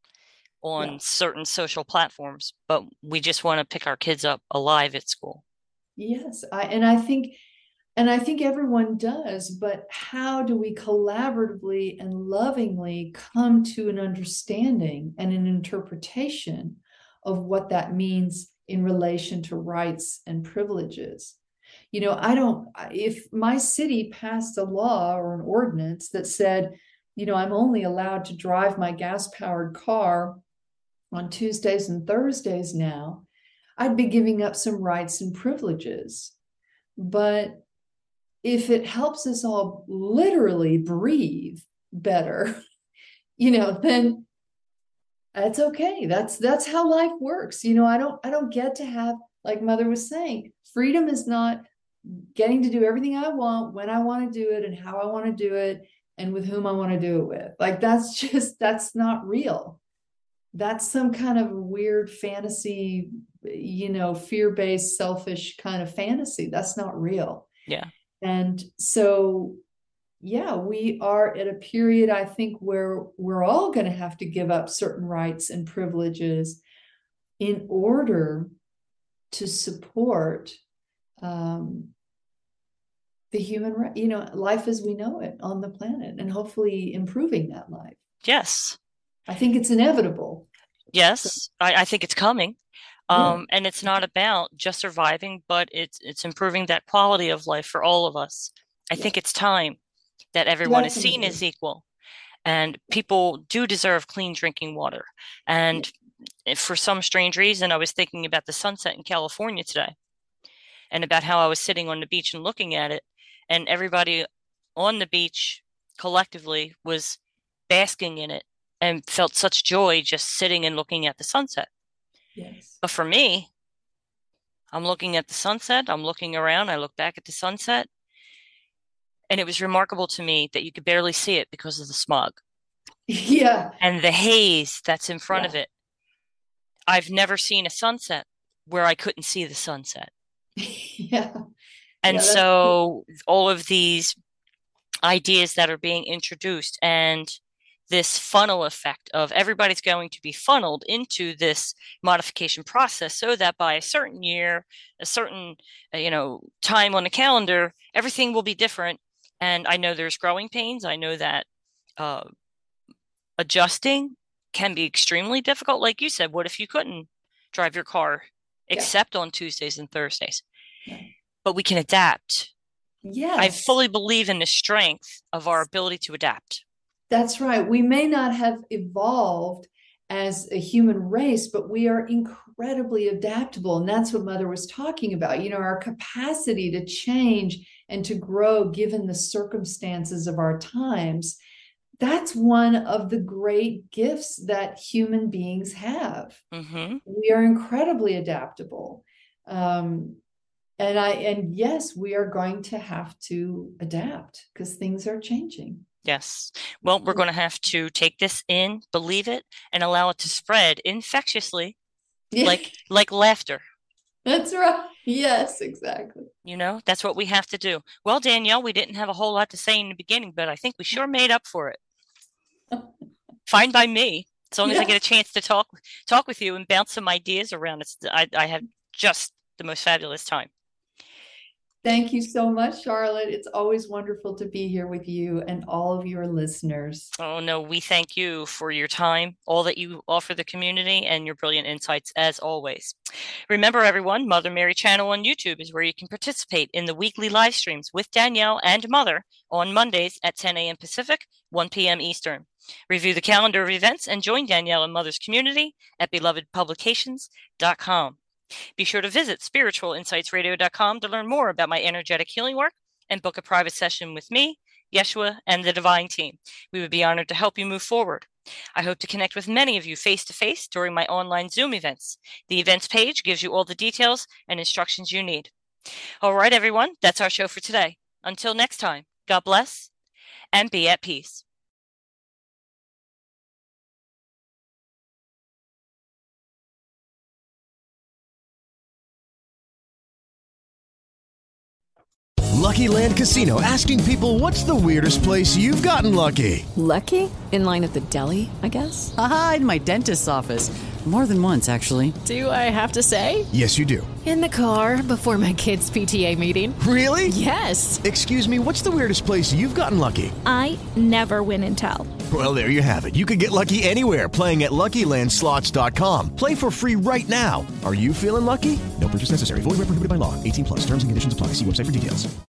on yeah. certain social platforms, but we just want to pick our kids up alive at school. Yes. I, and I think, and I think everyone does, but how do we collaboratively and lovingly come to an understanding and an interpretation of what that means in relation to rights and privileges? You know, I don't, if my city passed a law or an ordinance that said, you know, I'm only allowed to drive my gas-powered car on Tuesdays and Thursdays now, I'd be giving up some rights and privileges. But if it helps us all literally breathe better, you know, then that's okay. That's that's how life works. You know, I don't I don't get to have, like Mother was saying, freedom is not getting to do everything I want when I want to do it and how I want to do it and with whom I want to do it with. Like, that's just, that's not real. That's some kind of weird fantasy, you know, fear-based, selfish kind of fantasy. That's not real. Yeah. And so, yeah, we are at a period, I think, where we're all going to have to give up certain rights and privileges in order to support um, the human right, you know, life as we know it on the planet, and hopefully improving that life. Yes. I think it's inevitable. Yes, so, I, I think it's coming. Um, yeah. And it's not about just surviving, but it's it's improving that quality of life for all of us. I yeah. think it's time that everyone Definitely. is seen as equal, and people do deserve clean drinking water. And yeah. for some strange reason, I was thinking about the sunset in California today, and about how I was sitting on the beach and looking at it, and everybody on the beach collectively was basking in it and felt such joy just sitting and looking at the sunset. Yes. But for me, I'm looking at the sunset, I'm looking around, I look back at the sunset, and it was remarkable to me that you could barely see it because of the smog. Yeah. And the haze that's in front yeah. of it. I've never seen a sunset where I couldn't see the sunset. yeah. And yeah, so all of these ideas that are being introduced, and this funnel effect of everybody's going to be funneled into this modification process, so that by a certain year, a certain, you know, time on the calendar, everything will be different. And I know there's growing pains. I know that uh, adjusting can be extremely difficult. Like you said, what if you couldn't drive your car except on Tuesdays and Thursdays. Yeah. But we can adapt. Yes. I fully believe in the strength of our ability to adapt. That's right. We may not have evolved as a human race, but we are incredibly adaptable. And that's what Mother was talking about. You know, our capacity to change and to grow given the circumstances of our times. That's one of the great gifts that human beings have. Mm-hmm. We are incredibly adaptable. Um, and I, and yes, we are going to have to adapt because things are changing. Yes. Well, we're going to have to take this in, believe it, and allow it to spread infectiously, Yeah. like like laughter. That's right. Yes, exactly. You know, that's what we have to do. Well, Danielle, we didn't have a whole lot to say in the beginning, but I think we sure made up for it. Fine by me, as long as Yeah. I get a chance to talk talk with you and bounce some ideas around. It's, I, I have just the most fabulous time. Thank you so much, Charlotte. It's always wonderful to be here with you and all of your listeners. Oh, no, we thank you for your time, all that you offer the community, and your brilliant insights as always. Remember, everyone, Mother Mary Channel on YouTube is where you can participate in the weekly live streams with Danielle and Mother on Mondays at ten a.m. Pacific, one p.m. Eastern. Review the calendar of events and join Danielle and Mother's community at beloved publications dot com. Be sure to visit spiritual insights radio dot com to learn more about my energetic healing work and book a private session with me, Yeshua, and the Divine Team. We would be honored to help you move forward. I hope to connect with many of you face-to-face during my online Zoom events. The events page gives you all the details and instructions you need. All right, everyone, that's our show for today. Until next time, God bless and be at peace. Lucky Land Casino, asking people, what's the weirdest place you've gotten lucky? Lucky? In line at the deli, I guess? Aha, in my dentist's office. More than once, actually. Do I have to say? Yes, you do. In the car before my kids' P T A meeting. Really? Yes. Excuse me, what's the weirdest place you've gotten lucky? I never win and tell. Well, there you have it. You can get lucky anywhere, playing at Lucky Land Slots dot com. Play for free right now. Are you feeling lucky? No purchase necessary. Void where prohibited by law. eighteen plus. Terms and conditions apply. See website for details.